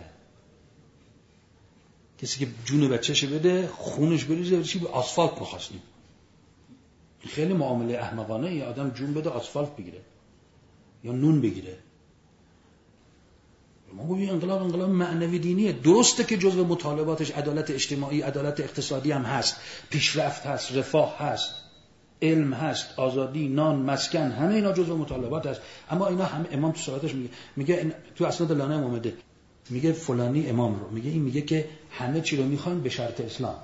کسی که جون بچه‌ش بده، خونش بریزه، چی به آسفالت می‌خواستیم. خیلی معامله احمقانه ای، آدم جون بده آسفالت بگیره. یا نون بگیره. ما گویی انقلاب معنوی دینیه. درسته که جزو مطالباتش عدالت اجتماعی، عدالت اقتصادی هم هست، پیشرفت هست، رفاه هست، علم هست، آزادی، نان، مسکن، همه اینا جزو مطالبات هست. اما اینا همه امام تو صحبتش میگه تو اسناد لانه اومده، میگه فلانی امام رو میگه که همه چی رو میخوایم به شرط اسلام،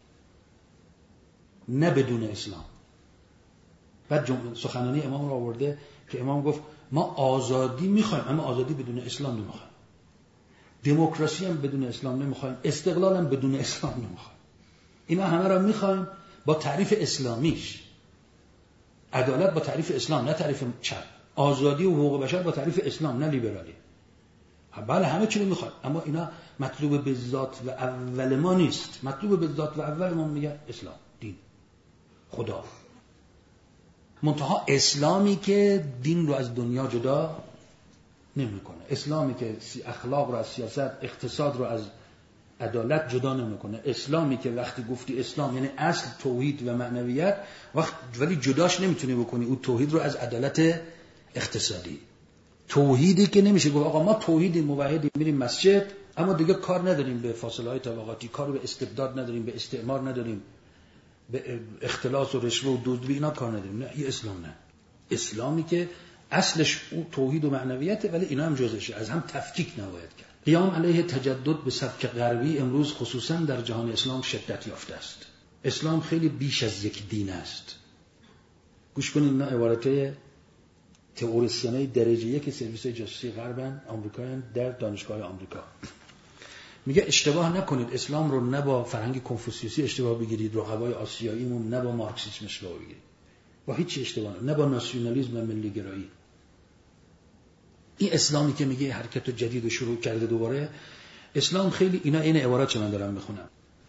نه بدون اسلام. بعد سخنرانی امام رو آورده که امام گفت ما آزادی میخوایم اما آزادی بدون اسلام نمیخوایم، دموکراسی هم بدون اسلام نمیخوایم، استقلال هم بدون اسلام نمیخوایم. اینا همه را میخوایم با تعریف اسلامیش، عدالت با تعریف اسلام نه تعریف چپ، آزادی و حقوق بشر با تعریف اسلام نه لیبرالی. بله همه چی رو میخواد، اما اینا مطلوب به ذات و اول ما نیست. مطلوب به ذات و اول ما میگه اسلام، دین، خدا. منتها اسلامی که دین رو از دنیا جدا نمیکنه، اسلامی که اخلاق رو از سیاست، اقتصاد رو از عدالت جدا نمیکنه، اسلامی که وقتی گفتی اسلام یعنی اصل توحید و معنویت، ولی جداش نمیتونی بکنی او توحید رو از عدالت اقتصادی. توحیدی که نمیشه گفت آقا ما توحیدیم، موحدیم، میریم مسجد اما دیگه کار نداریم به فاصله های طبقاتی، کار به استبداد نداریم، به استعمار نداریم، به اختلاس و رشوه و دزدی اینا کار نداریم. نه، این اسلام نه. اسلامی که اصلش او توحید و معنویته ولی اینا هم جزشه، از هم تفکیک نباید کرد. قیام علیه تجدد به سبک غربی امروز خصوصا در جهان اسلام شدت یافته است. اسلام خیلی بیش از یک دین است. گوش کنید، اینا عبارتای تئوریسینای درجه یک سرویس جاسوسی غربن، آمریکایان، در دانشگاه آمریکا. میگه اشتباه نکنید، اسلام رو نه با فرهنگ کنفوسیوسی اشتباه بگیرید، رقبای آسیاییمون نه با مارکسیسم اشتباه بگیرید، با هیچ اشتباه نه با ناسیونالیسم و ملی گرایی. این اسلامی که میگه حرکت جدید رو شروع کرده دوباره، اسلام خیلی اینا این عبارات چه من دارم میخونم،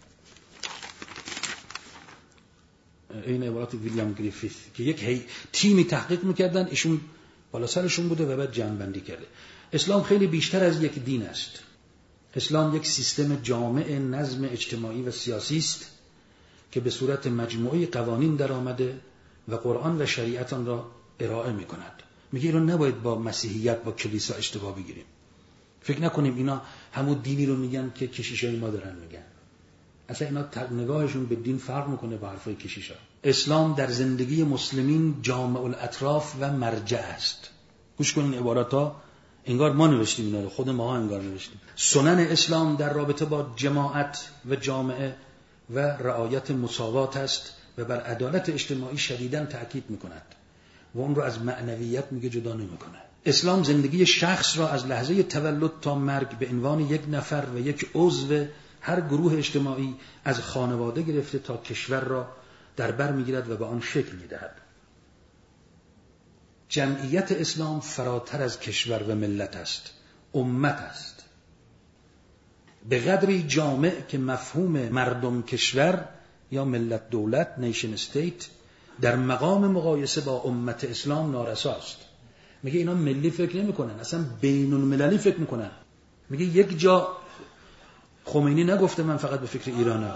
این عبارات ویلیام گریفیث که یک تیمی تحقیق میکردن، ایشون بالا سرشون بوده و بعد جمع بندی کرده. اسلام خیلی بیشتر از یک دین است. اسلام یک سیستم جامع نظم اجتماعی و سیاسی است که به صورت مجموعه قوانین در آمده و قرآن و شریعت آن را ارائه می کند. میگه اینا نباید با مسیحیت، با کلیسا اشتباه بگیریم. فکر نکنیم اینا همون دینی رو میگن که کشیشای ما دارن میگن. اصلا اینا نگاهشون به دین فرق میکنه با حرفای کشیشا. اسلام در زندگی مسلمین جامع الاطراف و مرجع است. گوش کنین عباراتها، انگار ما نوشتیم اینا رو، خود ما انگار نوشتیم. سنن اسلام در رابطه با جماعت و جامعه و رعایت مساوات است و بر عدالت اجتماعی شدیداً تأکید میکند و اون رو از معنویت میگه جدا نمیکنه. اسلام زندگی شخص را از لحظه تولد تا مرگ به عنوان یک نفر و یک عضو هر گروه اجتماعی از خانواده گرفته تا کشور را در بر میگیرد و به آن شکل میدهد. جمعیت اسلام فراتر از کشور و ملت است، امت است. به قدری جامع که مفهوم مردم کشور یا ملت دولت، نیشن استیت، در مقام مقایسه با امت اسلام نارساست. میگه اینا ملی فکر نمی کنن، اصلا بین المللی فکر میکنن. میگه یک جا خمینی نگفته من فقط به فکر ایرانم.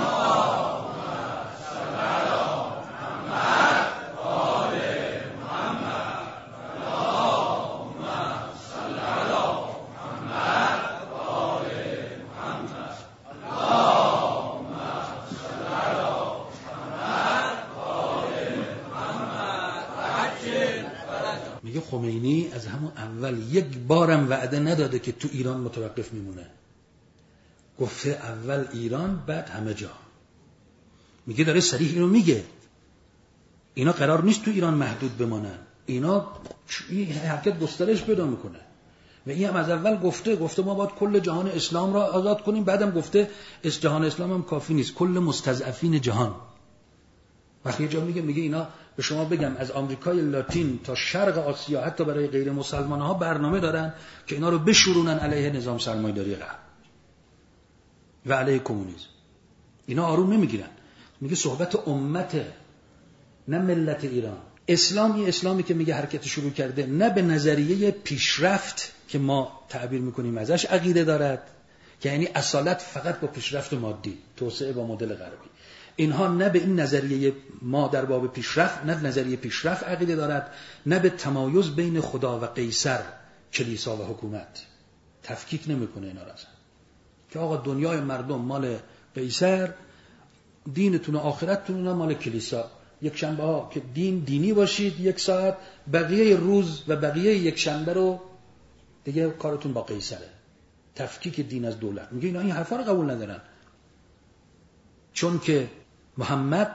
میگه خمینی از همون اول یک بارم وعده نداده که تو ایران متوقف میمونه. گفته اول ایران بعد همه جا. میگه داره صریح اینو میگه، اینا قرار نیست تو ایران محدود بمانن، اینا این حرکت گسترش پیدا میکنه و این هم از اول گفته ما باید کل جهان اسلام را آزاد کنیم. بعدم گفته جهان اسلام هم کافی نیست، کل مستضعفین جهان. وقتی یه جا میگه اینا به شما بگم از آمریکای لاتین تا شرق آسیا حتی برای غیر مسلمان ها برنامه دارن که اینا رو بشورونن علیه نظام سرمایه‌داری غرب و علیه کمونیسم. اینا آروم نمیگیرن. میگه صحبت امته نه ملت ایران. اسلامی که میگه حرکت شروع کرده نه به نظریه پیشرفت که ما تعبیر میکنیم ازش عقیده دارد که یعنی اصالت فقط با پیشرفت مادی، توسعه با مدل غربی. اینها نه به این نظریه ما در باب پیشرفت، نه نظریه پیشرفت عقیده دارد، نه به تمایز بین خدا و قیصر، کلیسا و حکومت. تفکیک نمیکنه اینا را، که آقا دنیای مردم مال قیصر، دینتون و آخرتتون اینا مال کلیسا. یک شنبه ها که دینی باشید 1 ساعت، بقیه روز و بقیه یک شنبه رو دیگه کارتون با قیصره. تفکیک دین از دولت. میگه اینا این حرفا رو قبول ندارن، چون که محمد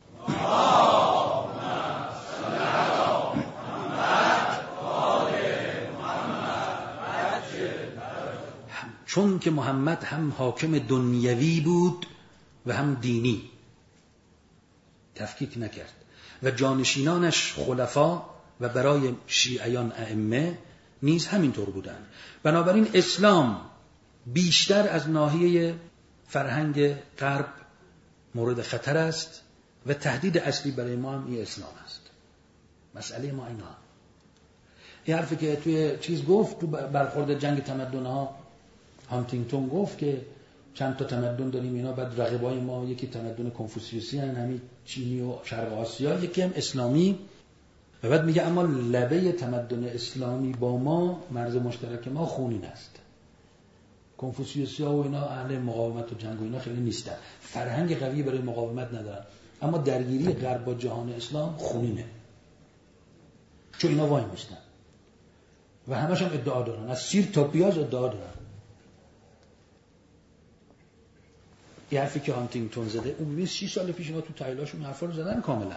چون که محمد هم حاکم دنیوی بود و هم دینی، تفکیک نکرد، و جانشینانش خلفا و برای شیعیان ائمه نیز همینطور بودند. بنابراین اسلام بیشتر از ناحیه فرهنگ غرب مورد خطر است و تهدید اصلی برای ما هم این اسلام است. مسئله ما اینا. این حرفی که توی چیز گفت، تو برخورد جنگ تمدن‌ها، هانتینگتون گفت که چند تا تمدن داریم اینا، بعد رقیبای ما یکی تمدن کنفوسیوسی هن، همین چینی و شرق آسیا، یکی هم اسلامی، و بعد میگه اما لبه تمدن اسلامی با ما، مرز مشترک ما خونین است. کنفوسیوسی ها و اینا اهل مقاومت و جنگ و اینا خیلی نیستن، فرهنگ قوی برای مقاومت ندارن، اما درگیری غرب با جهان اسلام خونینه، چون اینا وای میستن و همش هم ادعا دارن، از سیر تا پیاز ادعا دارن. یه حرفی که هانتینگتون زده، اون ببین 30 سال پیش اینا تو تحلیلاشون حرفا رو زدن کاملا.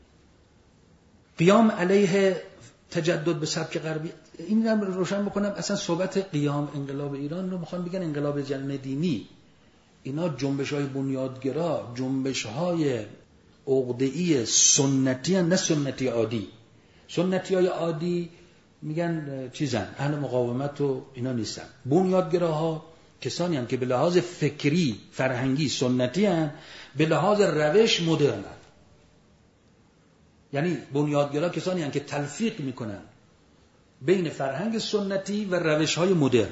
قیام علیه تجدد به سبک غربی، این رو روشن بکنم، اصلا صحبت قیام انقلاب ایران رو میخوان بگن انقلاب جنین دینی. اینا جنبش‌های بنیادگرا، جنبش‌های عقده‌ای سنتی هستند، نه سنتی عادی. سنتی‌های عادی میگن چیزن، اهل مقاومت و اینا نیستن. بنیادگراها کسانی هستند که به لحاظ فکری، فرهنگی سنتی هستند، به لحاظ روش مدرن. یعنی بنیادگرا کسانی هستند که تلفیق میکنن بین فرهنگ سنتی و روش‌های مدرن.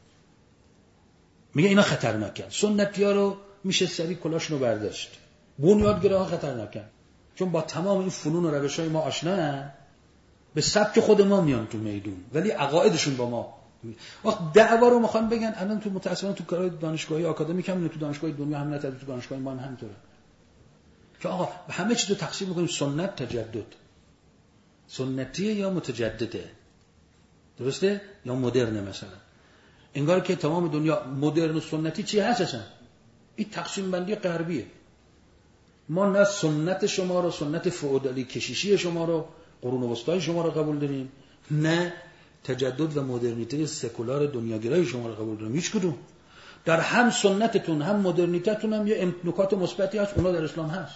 میگه اینا خطرناکن. سنتی‌ها رو میشه سری کلاشونو برداشت. بنیادگراها خطرناکن، چون با تمام این فنون و روش‌های ما آشناهن، به سبک خود ما میان تو میدون، ولی عقایدشون با ما. وقت دعوا رو میخوان بگن، الان تو متأسفانه تو کارهای دانشگاهی آکادمیک هم، تو دانشگاه دنیا هم، نه تو دانشگاه ما هم همینطوره، که آقا همه چیز رو تقسیم میکنیم سنت تجدد، سنتیه یا متجدده، درسته یا مدرنه. مثلا انگار که تمام دنیا مدرن و سنتی چی هست اصلا؟ این تقسیم بندی غربیه. ما نه سنت شما رو، سنت فئودالی کشیشی شما رو، قرون وسطای شما رو قبول داریم، نه تجدد و مدرنیته سکولار دنیاگرای شما رو قبول داریم. هیچ کدوم. در هم سنتتون هم مدرنیتتون هم یه نکات مثبتی هست، اونا در اسلام هست.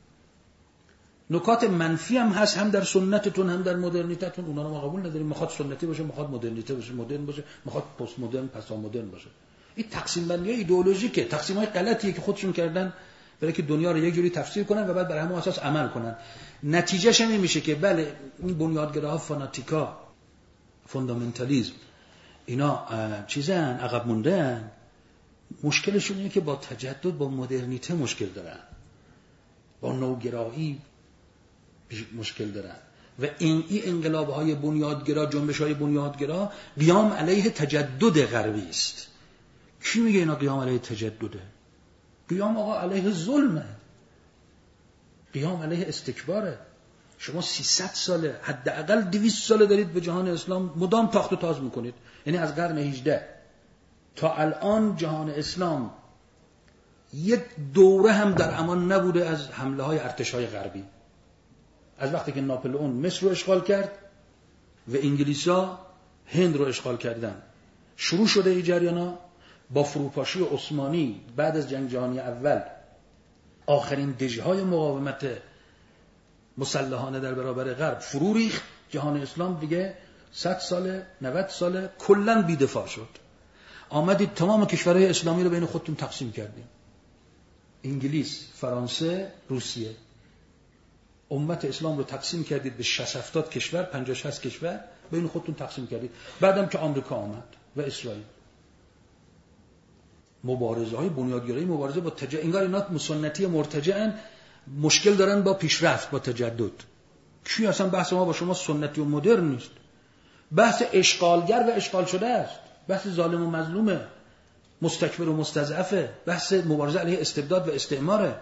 نکات منفی هم هست، هم در سنتتون هم در مدرنیتتون، اونا رو ما قبول نداریم. میخواد سنتی باشه، میخواد مدرنیته باشه، مدرن باشه، میخواد پست مدرن، پسا مدرن باشه. این تقسیم بندی ایدئولوژیکه، تقسیم های غلطیه که خودشون کردن برای که دنیا رو یک جوری تفسیر کنن و بعد بر همون اساس عمل کنن. نتیجهش این میشه که بله این بنیادگراها، فاناتیکا، فوندامنتالیسم، اینا چیزن، عقب مونده‌ان. مشکلشون اینه که با تجدد، با مدرنیته مشکل دارن، با نوگرایی مشکل دارن، و این انقلاب‌های بنیادگرا، جنبش‌های بنیادگرا قیام علیه تجدد غربی است. کی میگه اینا قیام علیه تجدده؟ قیام آقا علیه ظلمه، قیام علیه استکباره. شما 300 ساله، حداقل 200 ساله دارید به جهان اسلام مدام تاخت و تاز میکنید. یعنی از قرن 18 تا الان جهان اسلام یک دوره هم در امان نبوده از حمله های ارتش‌های غربی. از وقتی که ناپلئون مصر رو اشغال کرد و انگلیسا هند رو اشغال کردن شروع شده این جریانا. با فروپاشی عثمانی بعد از جنگ جهانی اول آخرین دژهای مقاومت مسلحانه در برابر غرب فرو ریخت. جهان اسلام دیگه 100 ساله، 90 ساله کلاً بی‌دفاع شد. آمدید تمام کشورهای اسلامی رو بین خودتون تقسیم کردیم، انگلیس، فرانسه، روسیه. امت اسلام رو تقسیم کردید به 60-70 کشور، 50-60 کشور، بین خودتون تقسیم کردید. بعدم که آمریکا آمد و اسرائیل. مبارزه‌های بنیادگرایی، مبارزه با انگار اینا سنتی مرتجعن، مشکل دارن با پیشرفت، با تجدد. کی اصلا بحث ما با شما سنتی و مدرن نیست. بحث اشغالگر و اشغال شده است، بحث ظالم و مظلومه، مستکبر و مستضعفه، بحث مبارزه علیه استبداد و استعماره.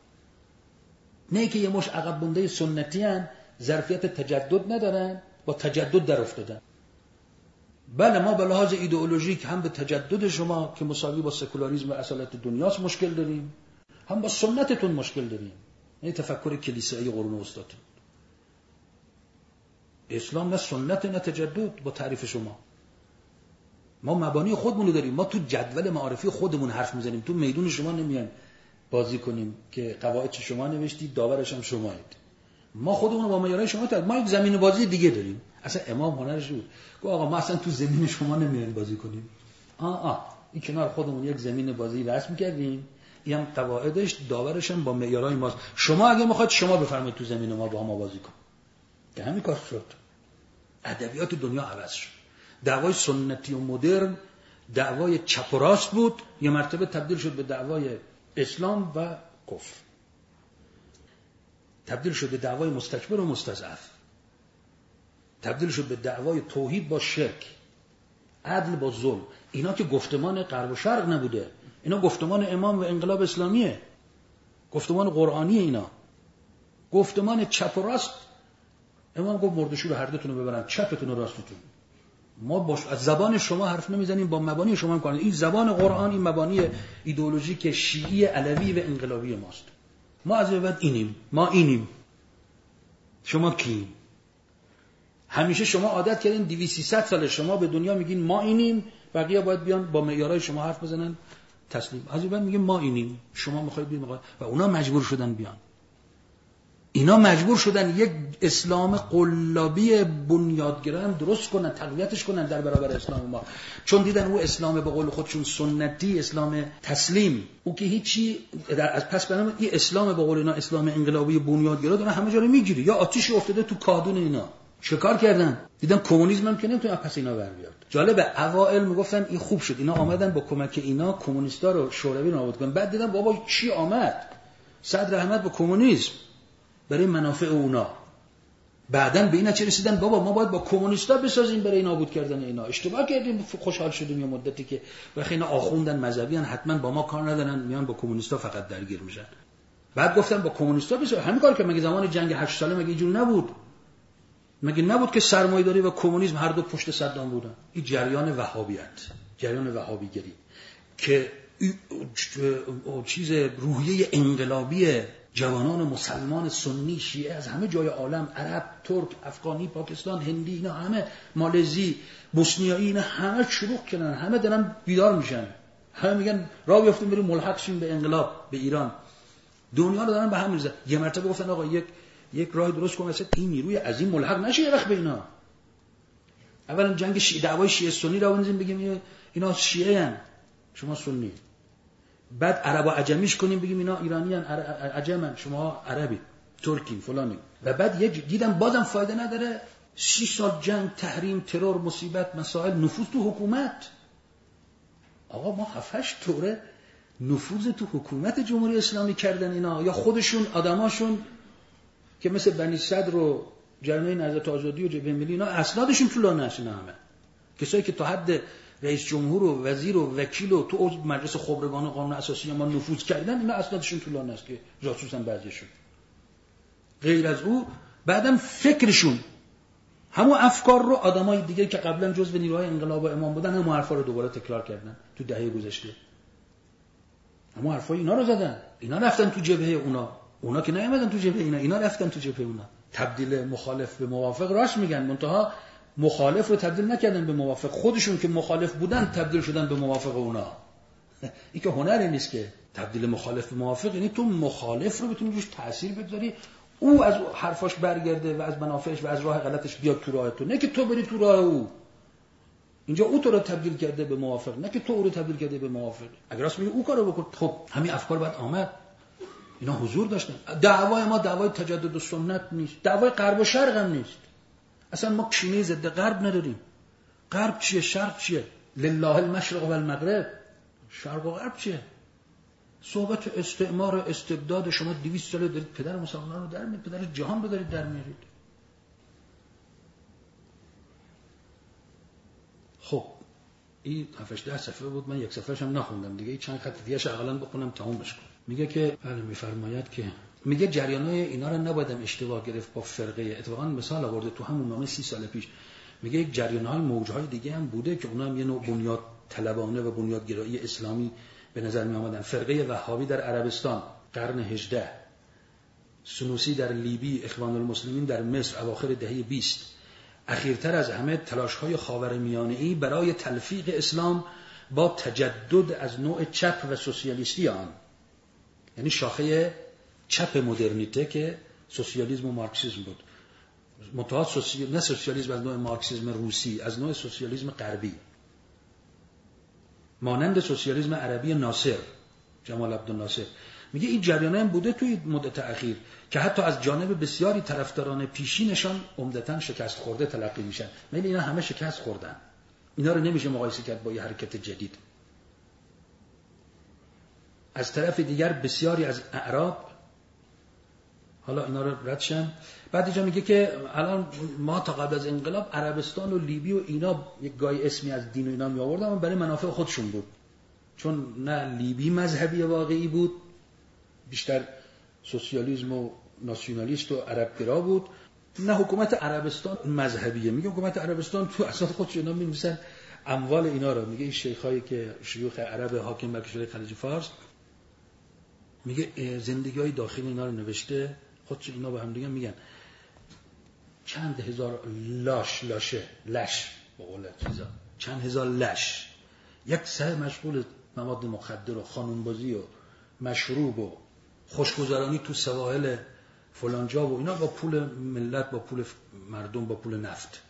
نه که یه مش عقب مونده سنتی ان، ظرفیت تجدد ندارن، با تجدد در افتادن. بله ما به لحاظ ایدئولوژیک هم به تجدد شما که مساوی با سکولاریسم و اصالت دنیاست مشکل داریم، هم با سنتتون مشکل داریم. این تفکر کلیسایی قرون وسطا. اسلام نه سنت نه تجدد با تعریف شما. ما مبانی خودمون داریم، ما تو جدول معارفی خودمون حرف میزنیم، تو میدون شما نمیایم بازی کنیم که قواعد شما نوشتید، داورش هم شمایید. ما خودمون با معیارهای شما ما یک زمین بازی دیگه داریم. اصلا امام هنرش بود گفت آقا ما اصلا تو زمین شما نمیایم بازی کنیم. این کنار خودمون یک زمین بازی رسم کردیم، این هم قواعدش داورش هم با معیارهای ماست. شما اگه میخواید شما بفرمایید تو زمین ما با ما بازی کن. که همین کار شد. ادبیات دنیا عوض شد. دعوای سنتی و مدرن دعوای چپ و راست بود، یه مرتبه تبدیل شد به دعوای اسلام و کفر. تبدیل شد به دعوای مستکبر و مستضعف. تبدیل شد به دعوای توحید با شرک، عدل با ظلم. اینا که گفتمان غرب و شرق نبوده، اینا گفتمان امام و انقلاب اسلامیه، گفتمان قرآنی. اینا گفتمان چپ و راست. امام گفت مردشور هر دوتون رو ببرن، چپتون و راستتون. ما از زبان شما حرف نمیزنیم، با مبانی شما هم کنید. این زبان قرآن، این مبانی ایدئولوژیک شیعی علوی و انقلابی ماست. ما از بعد اینیم، ما اینیم، شما کیم؟ همیشه شما عادت کردین 200-300 سال شما به دنیا میگین ما اینیم، بقیه باید بیان با معیارهای شما حرف بزنن تسلیم. از بعد میگیم ما اینیم، شما میخواید بیان و اونا مجبور شدن بیان. اینا مجبور شدن یک اسلام قلابی بنیادگرا درست کنن، تقویتش کنن در برابر اسلام ما، چون دیدن او اسلام به قول خودشون سنتی، اسلام تسلیم، او که هیچی از پس برنامه. این اسلام به قول اینا اسلام انقلابی بنیادگرا داره همه جا رو میگیره. یا آتیشی افتاده تو کادون اینا، شکار کردن، دیدن کمونیسم هم که نمیتونه پس اینا بر بیاد. جالبه اوائل میگفتن این خوب شد، اینا آمدن با کمک اینا کمونیستا رو شوروی نابود کنن. بعد دیدن بابا چی آمد؟ صدر احمد با کمونیسم برای منافع اونا. بعدن به اینا چه رسیدن؟ بابا ما باید با کمونیستا بسازیم برای نابود کردن اینا. اشتباه کردیم، خوشحال شدیم یه مدتی که وقتی اینا آخوندن مذهبیان حتما با ما کار ندارن، میان با کمونیستا فقط درگیر میشن. بعد گفتن با کمونیستا بسازیم. همین کار که مگه زمان جنگ 8 ساله مگه اینجوری نبود؟ مگه نبود که سرمایه‌داری و کمونیسم هر دو پشت صدام بودن؟ این جریان وهابیت، جریان وهابیگری که چیز روحیه انقلابی جوانان مسلمان سنی شیعه از همه جای عالم، عرب، ترک، افغانی، پاکستان، هندی، اینا همه، مالزی، بوسنیایی، اینا همه شروع کردن، همه دارن بیدار میشن، همه میگن راه بیافتیم بریم ملحق شیم به انقلاب، به ایران. دنیا رو دارن به هم میریزن. یه مرتبه گفتن آقا یک راه درست کن واسه این نیروی عظیم ملحق نشه یه وقت به اینا. اولا جنگ دعوای شیعه سنی رو بنزیم بگیم اینا شیعه ان شما سنی، بعد عرب و عجمیش کنیم بگیم اینا ایرانی ان عجمن شما عربی، ترکی، فلانی. و بعد دیدم بازم فایده نداره. 6 سال جنگ، تحریم، ترور، مصیبت، مسائل، نفوذ تو حکومت. آقا ما 7-8 طوره نفوذ تو حکومت جمهوری اسلامی کردن اینا، یا خودشون آدماشون که مثل بنی صدر و جریانه نهضت آزادی و جبهه ملی اینا اسنادشون تو لانه‌اش، اینا همه کسایی که تا حد رئیس جمهور و وزیر و وکیل و تو مجلس خبرگان قانون اساسی ما نفوذ کردن، اینا اسنادشون تو لانه است که جاسوسن بعضیشون. غیر از او بعدم فکرشون همون افکار رو آدمای دیگه که قبلا جزو نیروهای انقلاب و امام بودن همون حرفا رو دوباره تکرار کردن تو دهه گذشته. همون حرفای اینا رو زدن. اینا رفتن تو جبهه اونا که نیومدن تو جبهه اینا رفتن تو جبهه اونا. تبدیل مخالف به موافق راست میگن، منتها مخالف رو تبدیل نکردن به موافق، خودشون که مخالف بودن تبدیل شدن به موافق اونا. این که هنری نیست که تبدیل مخالف به موافق، یعنی تو مخالف رو بتونی روش تأثیر بذاری، او از حرفاش برگرده و از منافعش و از راه غلطش بیاد تو راه تو، نه که تو بری تو راه او. اینجا او تو رو تبدیل کرده به موافق، نه که تو او رو تبدیل کرده به موافق. اگر راست میگی او کارو بکن. خب همین افکار بعد آمد، اینا حضور داشتن. دعوای ما دعوای تجدد و سنت نیست، دعوای غرب و شرق هم نیست. اصلا ما کینه ضد غرب نداریم. غرب چیه؟ شرق چیه؟ لله المشرق و المغرب. شرق و غرب چیه؟ صحبت استعمار و استبداد. شما 200 ساله دارید پدر مسلمانان رو در میارید، پدر جهان رو دارید در میارید. خب این 7-10 صفحه بود، من یک صفحه‌اش هم نخوندم دیگه، این چند خط دیگه‌اش حداقل بخونم تمومش کنم. میگه که بله میفرماید که میگه جریانای اینا رو نبایدم اشتباه گرفت با فرقه. اتفاقا مثال آورده تو همون نامه 30 سال پیش، میگه یک جریان‌های موج‌های دیگه هم بوده که اونها هم یه نوع بنیاد طلبانه و بنیادگرایی اسلامی به نظر می آمدن. فرقه وهابی در عربستان قرن 18، سنوسی در لیبی، اخوان المسلمین در مصر اواخر دهه 20، اخیرتر از همه تلاش‌های خاورمیانه‌ای برای تلفیق اسلام با تجدد از نوع چپ و سوسیالیستی آن، یعنی شاخه چپ مدرنیته که سوسیالیسم و مارکسیسم بود. منتها نه سوسیالیسم از نوع مارکسیسم روسی، از نوع سوسیالیسم غربی، مانند سوسیالیسم عربی ناصر، جمال عبدالناصر. میگه این جریانه هم بوده توی مدت اخیر که حتی از جانب بسیاری طرفداران پیشینشان عمدتاً شکست خورده تلقی میشن. میگه اینا همه شکست خوردن، اینا رو نمیشه مقایسه کرد با یه حرکت جدید. از طرف دیگر بسیاری از اعراب، حالا اینا رو ردشن، بعد اینجا میگه که الان ما تا قبل از انقلاب عربستان و لیبی و اینا یک گای اسمی از دین و اینا می آوردن، اما برای منافع خودشون بود، چون نه لیبی مذهبی واقعی بود، بیشتر سوسیالیسم و ناسیونالیست و عربگرا بود، نه حکومت عربستان مذهبیه. میگه حکومت عربستان تو اساس خودش اینا می‌نویسن اموال اینا رو. میگه این شیخایی که شیوخ عرب حاکم بر کشور خلیج فارس، میگه زندگی‌های داخلی اینا رو نوشته، خودش اینا با هم دیگه میگن چند هزار لش به قول چیزا، چند هزار لش، یک سر مشغول مواد مخدر و خانومبازی و مشروب و خوشگذرانی تو سواحل فلانجا و اینا، با پول ملت، با پول مردم، با پول نفت.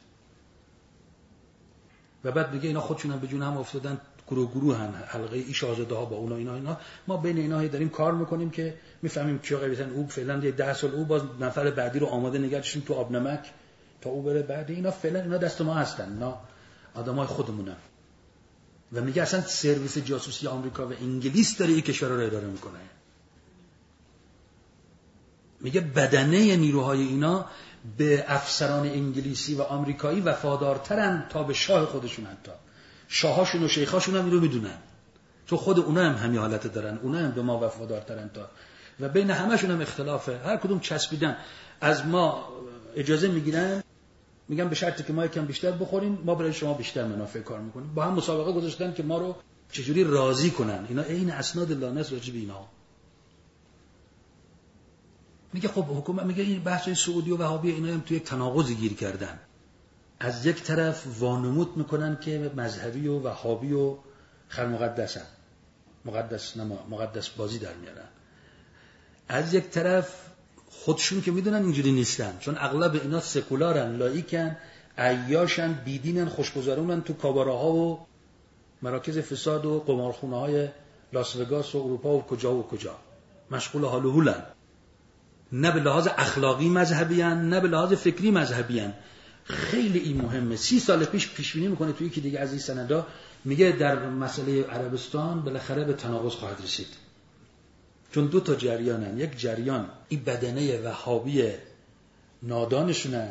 و بعد میگه اینا خودشون هم به جون هم افتادن، گروه حلقه ایش آزاده ها با اونا اینا. ما بین اینا داریم کار میکنیم که میفهمیم کیا قویتن. او فعلا یه 10 سال او باز نفر بعدی رو آماده نگه داشتیم تو آب نمک تا او بره بعد. اینا فعلا اینا دست ما هستن، اینا آدمای خودمونن. و میگه اصلا سرویس جاسوسی آمریکا و انگلیس داره این کشور رو اداره میکنه. میگه بدنه نیروهای اینا به افسران انگلیسی و آمریکایی وفادارترن تا به شاه خودشون. حتی شاهاشون و شیخاشون هم اینو میدونن، چون خود اونا هم همین حالت دارن، اونا هم به ما وفادارترن تا. و بین همشون هم اختلافه، هر کدوم چسبیدن از ما اجازه میگیرن، میگن به شرطی که ما یکم بیشتر بخوریم ما برای شما بیشتر منافع کار میکنیم. با هم مسابقه گذاشتن که ما رو چجوری راضی کنن. اینا عین اسناد لانس راجع به اینا. میگه خب حکومت، میگه این بحث سعودی و وهابی اینا هم توی یک تناقضی گیر کردن. از یک طرف وانمود میکنن که مذهبی و وهابی و خرمقدسن، مقدس بازی در میارن. از یک طرف خودشون که میدونن اینجوری نیستن، چون اغلب اینا سکولارن، لایکن، عیاشن، بیدینن، خوشگذرونن، تو کاباراها و مراکز فساد و قمارخونه های لاس وگاس و اروپا و کجا مشغول حال و هولن. نه به لحاظ اخلاقی مذهبیان، نه به لحاظ فکری مذهبیان. خیلی این مهمه. 30 سال پیش بینی میکنه توی یکی دیگه از این سندا، میگه در مسئله عربستان بالاخره به تناقض خواهد رسید، چون 2 تا جریانن. یک جریان این بدنه وهابی نادانشونن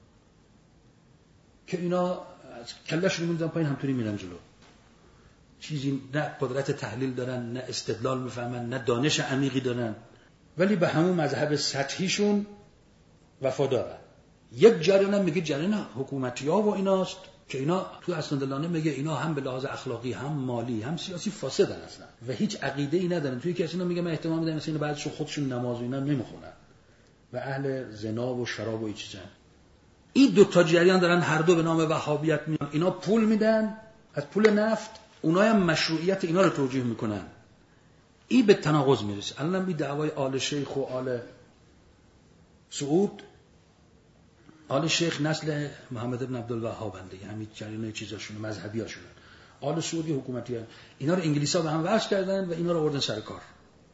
که اینا کله‌شون رو میذارن پایین، همطوری میرن جلو، چیزی نه قدرت تحلیل دارن، نه استدلال میفهمن، نه دانش عمیقی دارن، ولی به همون مذهب سطحیشون وفادارن. یک جریان میگه جریان حکومتی‌ها و ایناست که اینا تو اسنادلانه میگه اینا هم به لحاظ اخلاقی، هم مالی، هم سیاسی فاسدن اصلا و هیچ عقیده‌ای ندارن. توی کسی اینا میگه من احتمال میدم مثلا بعدش خودشون نماز و اینا نمیخونن و اهل زنا و شراب و این چیزا. این 2 تا جریان دارن هر دو به نام وهابیت میان. اینا پول میدن از پول نفت، اونها هم مشروعیت اینا رو توجیه میکنن. این به تناقض میرسه. الان این دعوای آل شیخ و آل سعود، آل شیخ نسل محمد بن عبدالوهاب دیگه، همین جریان چیزاشونه، مذهبیاشونه. آل سعودی حکومتی هست. اینا رو انگلیس‌ها به هم وصل کردن و اینا رو آوردن سر کار.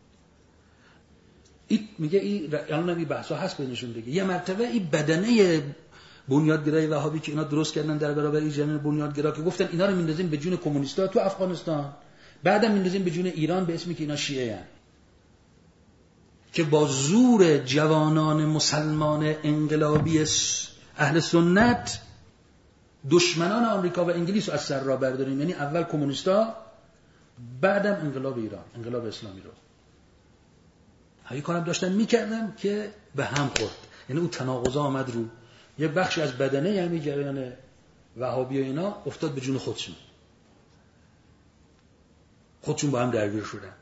این میگه این الان این بحثا هست بینشون دیگه. یه مرتبه این بدنه بنیادگرای وهابی که اینا درست کردن در برابر این جریان بنیادگرا که گفتن اینا رو میندازیم به جون کمونیست‌ها تو افغانستان، بعدم میندازیم به جون ایران به اسمی که اینا شیعه هن. که با زور جوانان مسلمان انقلابی اهل سنت دشمنان آمریکا و انگلیس رو از سر را برداریم، یعنی اول کمونیستا، بعدم انقلاب ایران، انقلاب اسلامی رو. همین کارم داشتن میکردم که به هم خورد، یعنی اون تناقضا آمد رو یه بخشی از بدنه همین جریان وهابی و اینا افتاد به جون خودشون با هم درگیر شدن،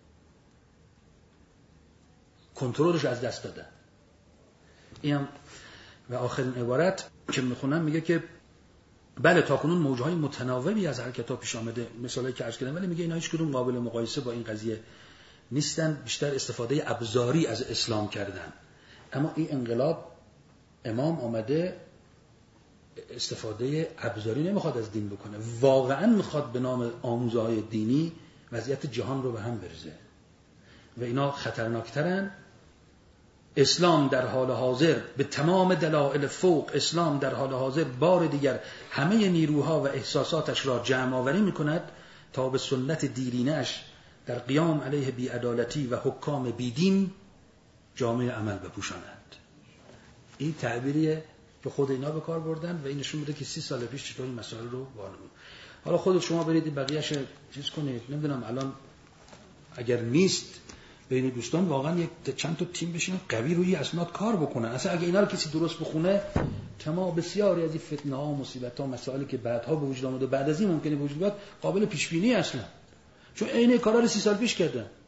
کنترلش از دست دادن. اینم و آخرین عبارت که میخونم میگه که بله تاکنون موجهای متناوبی از حرکت‌ها پیش آمده، مثالی که عرض کردم، ولی میگه اینا هیچ کدوم قابل مقایسه با این قضیه نیستن، بیشتر استفاده ابزاری از اسلام کردن. اما این انقلاب امام آمده استفاده ابزاری نمیخواد از دین بکنه، واقعا میخواد به نام آموزه‌های دینی وضعیت جهان رو به هم بریزه و اینا خطرناکترن. اسلام در حال حاضر به تمام دلایل فوق، اسلام در حال حاضر بار دیگر همه نیروها و احساساتش را جمع آوری میکند تا به سنت دیرینش در قیام علیه بی‌عدالتی و حکام بیدین جامعه عمل بپوشاند. این تعبیریه که خود اینا به کار بردن و این نشون میده که 30 سال پیش چطور این مسائل رو وارد. حالا خودت شما برید بقیه‌اش چیز کنید، نمیدونم الان اگر نیست بین دوستان واقعا یک چند تا تیم بشینن قوی روی اسناد کار بکنن. اصلا اگه اینا رو کسی درست بخونه تمام بسیاری از این فتنه‌ها و مصیبت‌ها و مسائلی که بعدها به وجود آمده بعد از این ممکنه به وجود بیاد قابل پیش بینی اصلا، چون عین کارا رو 30 سال پیش کردن.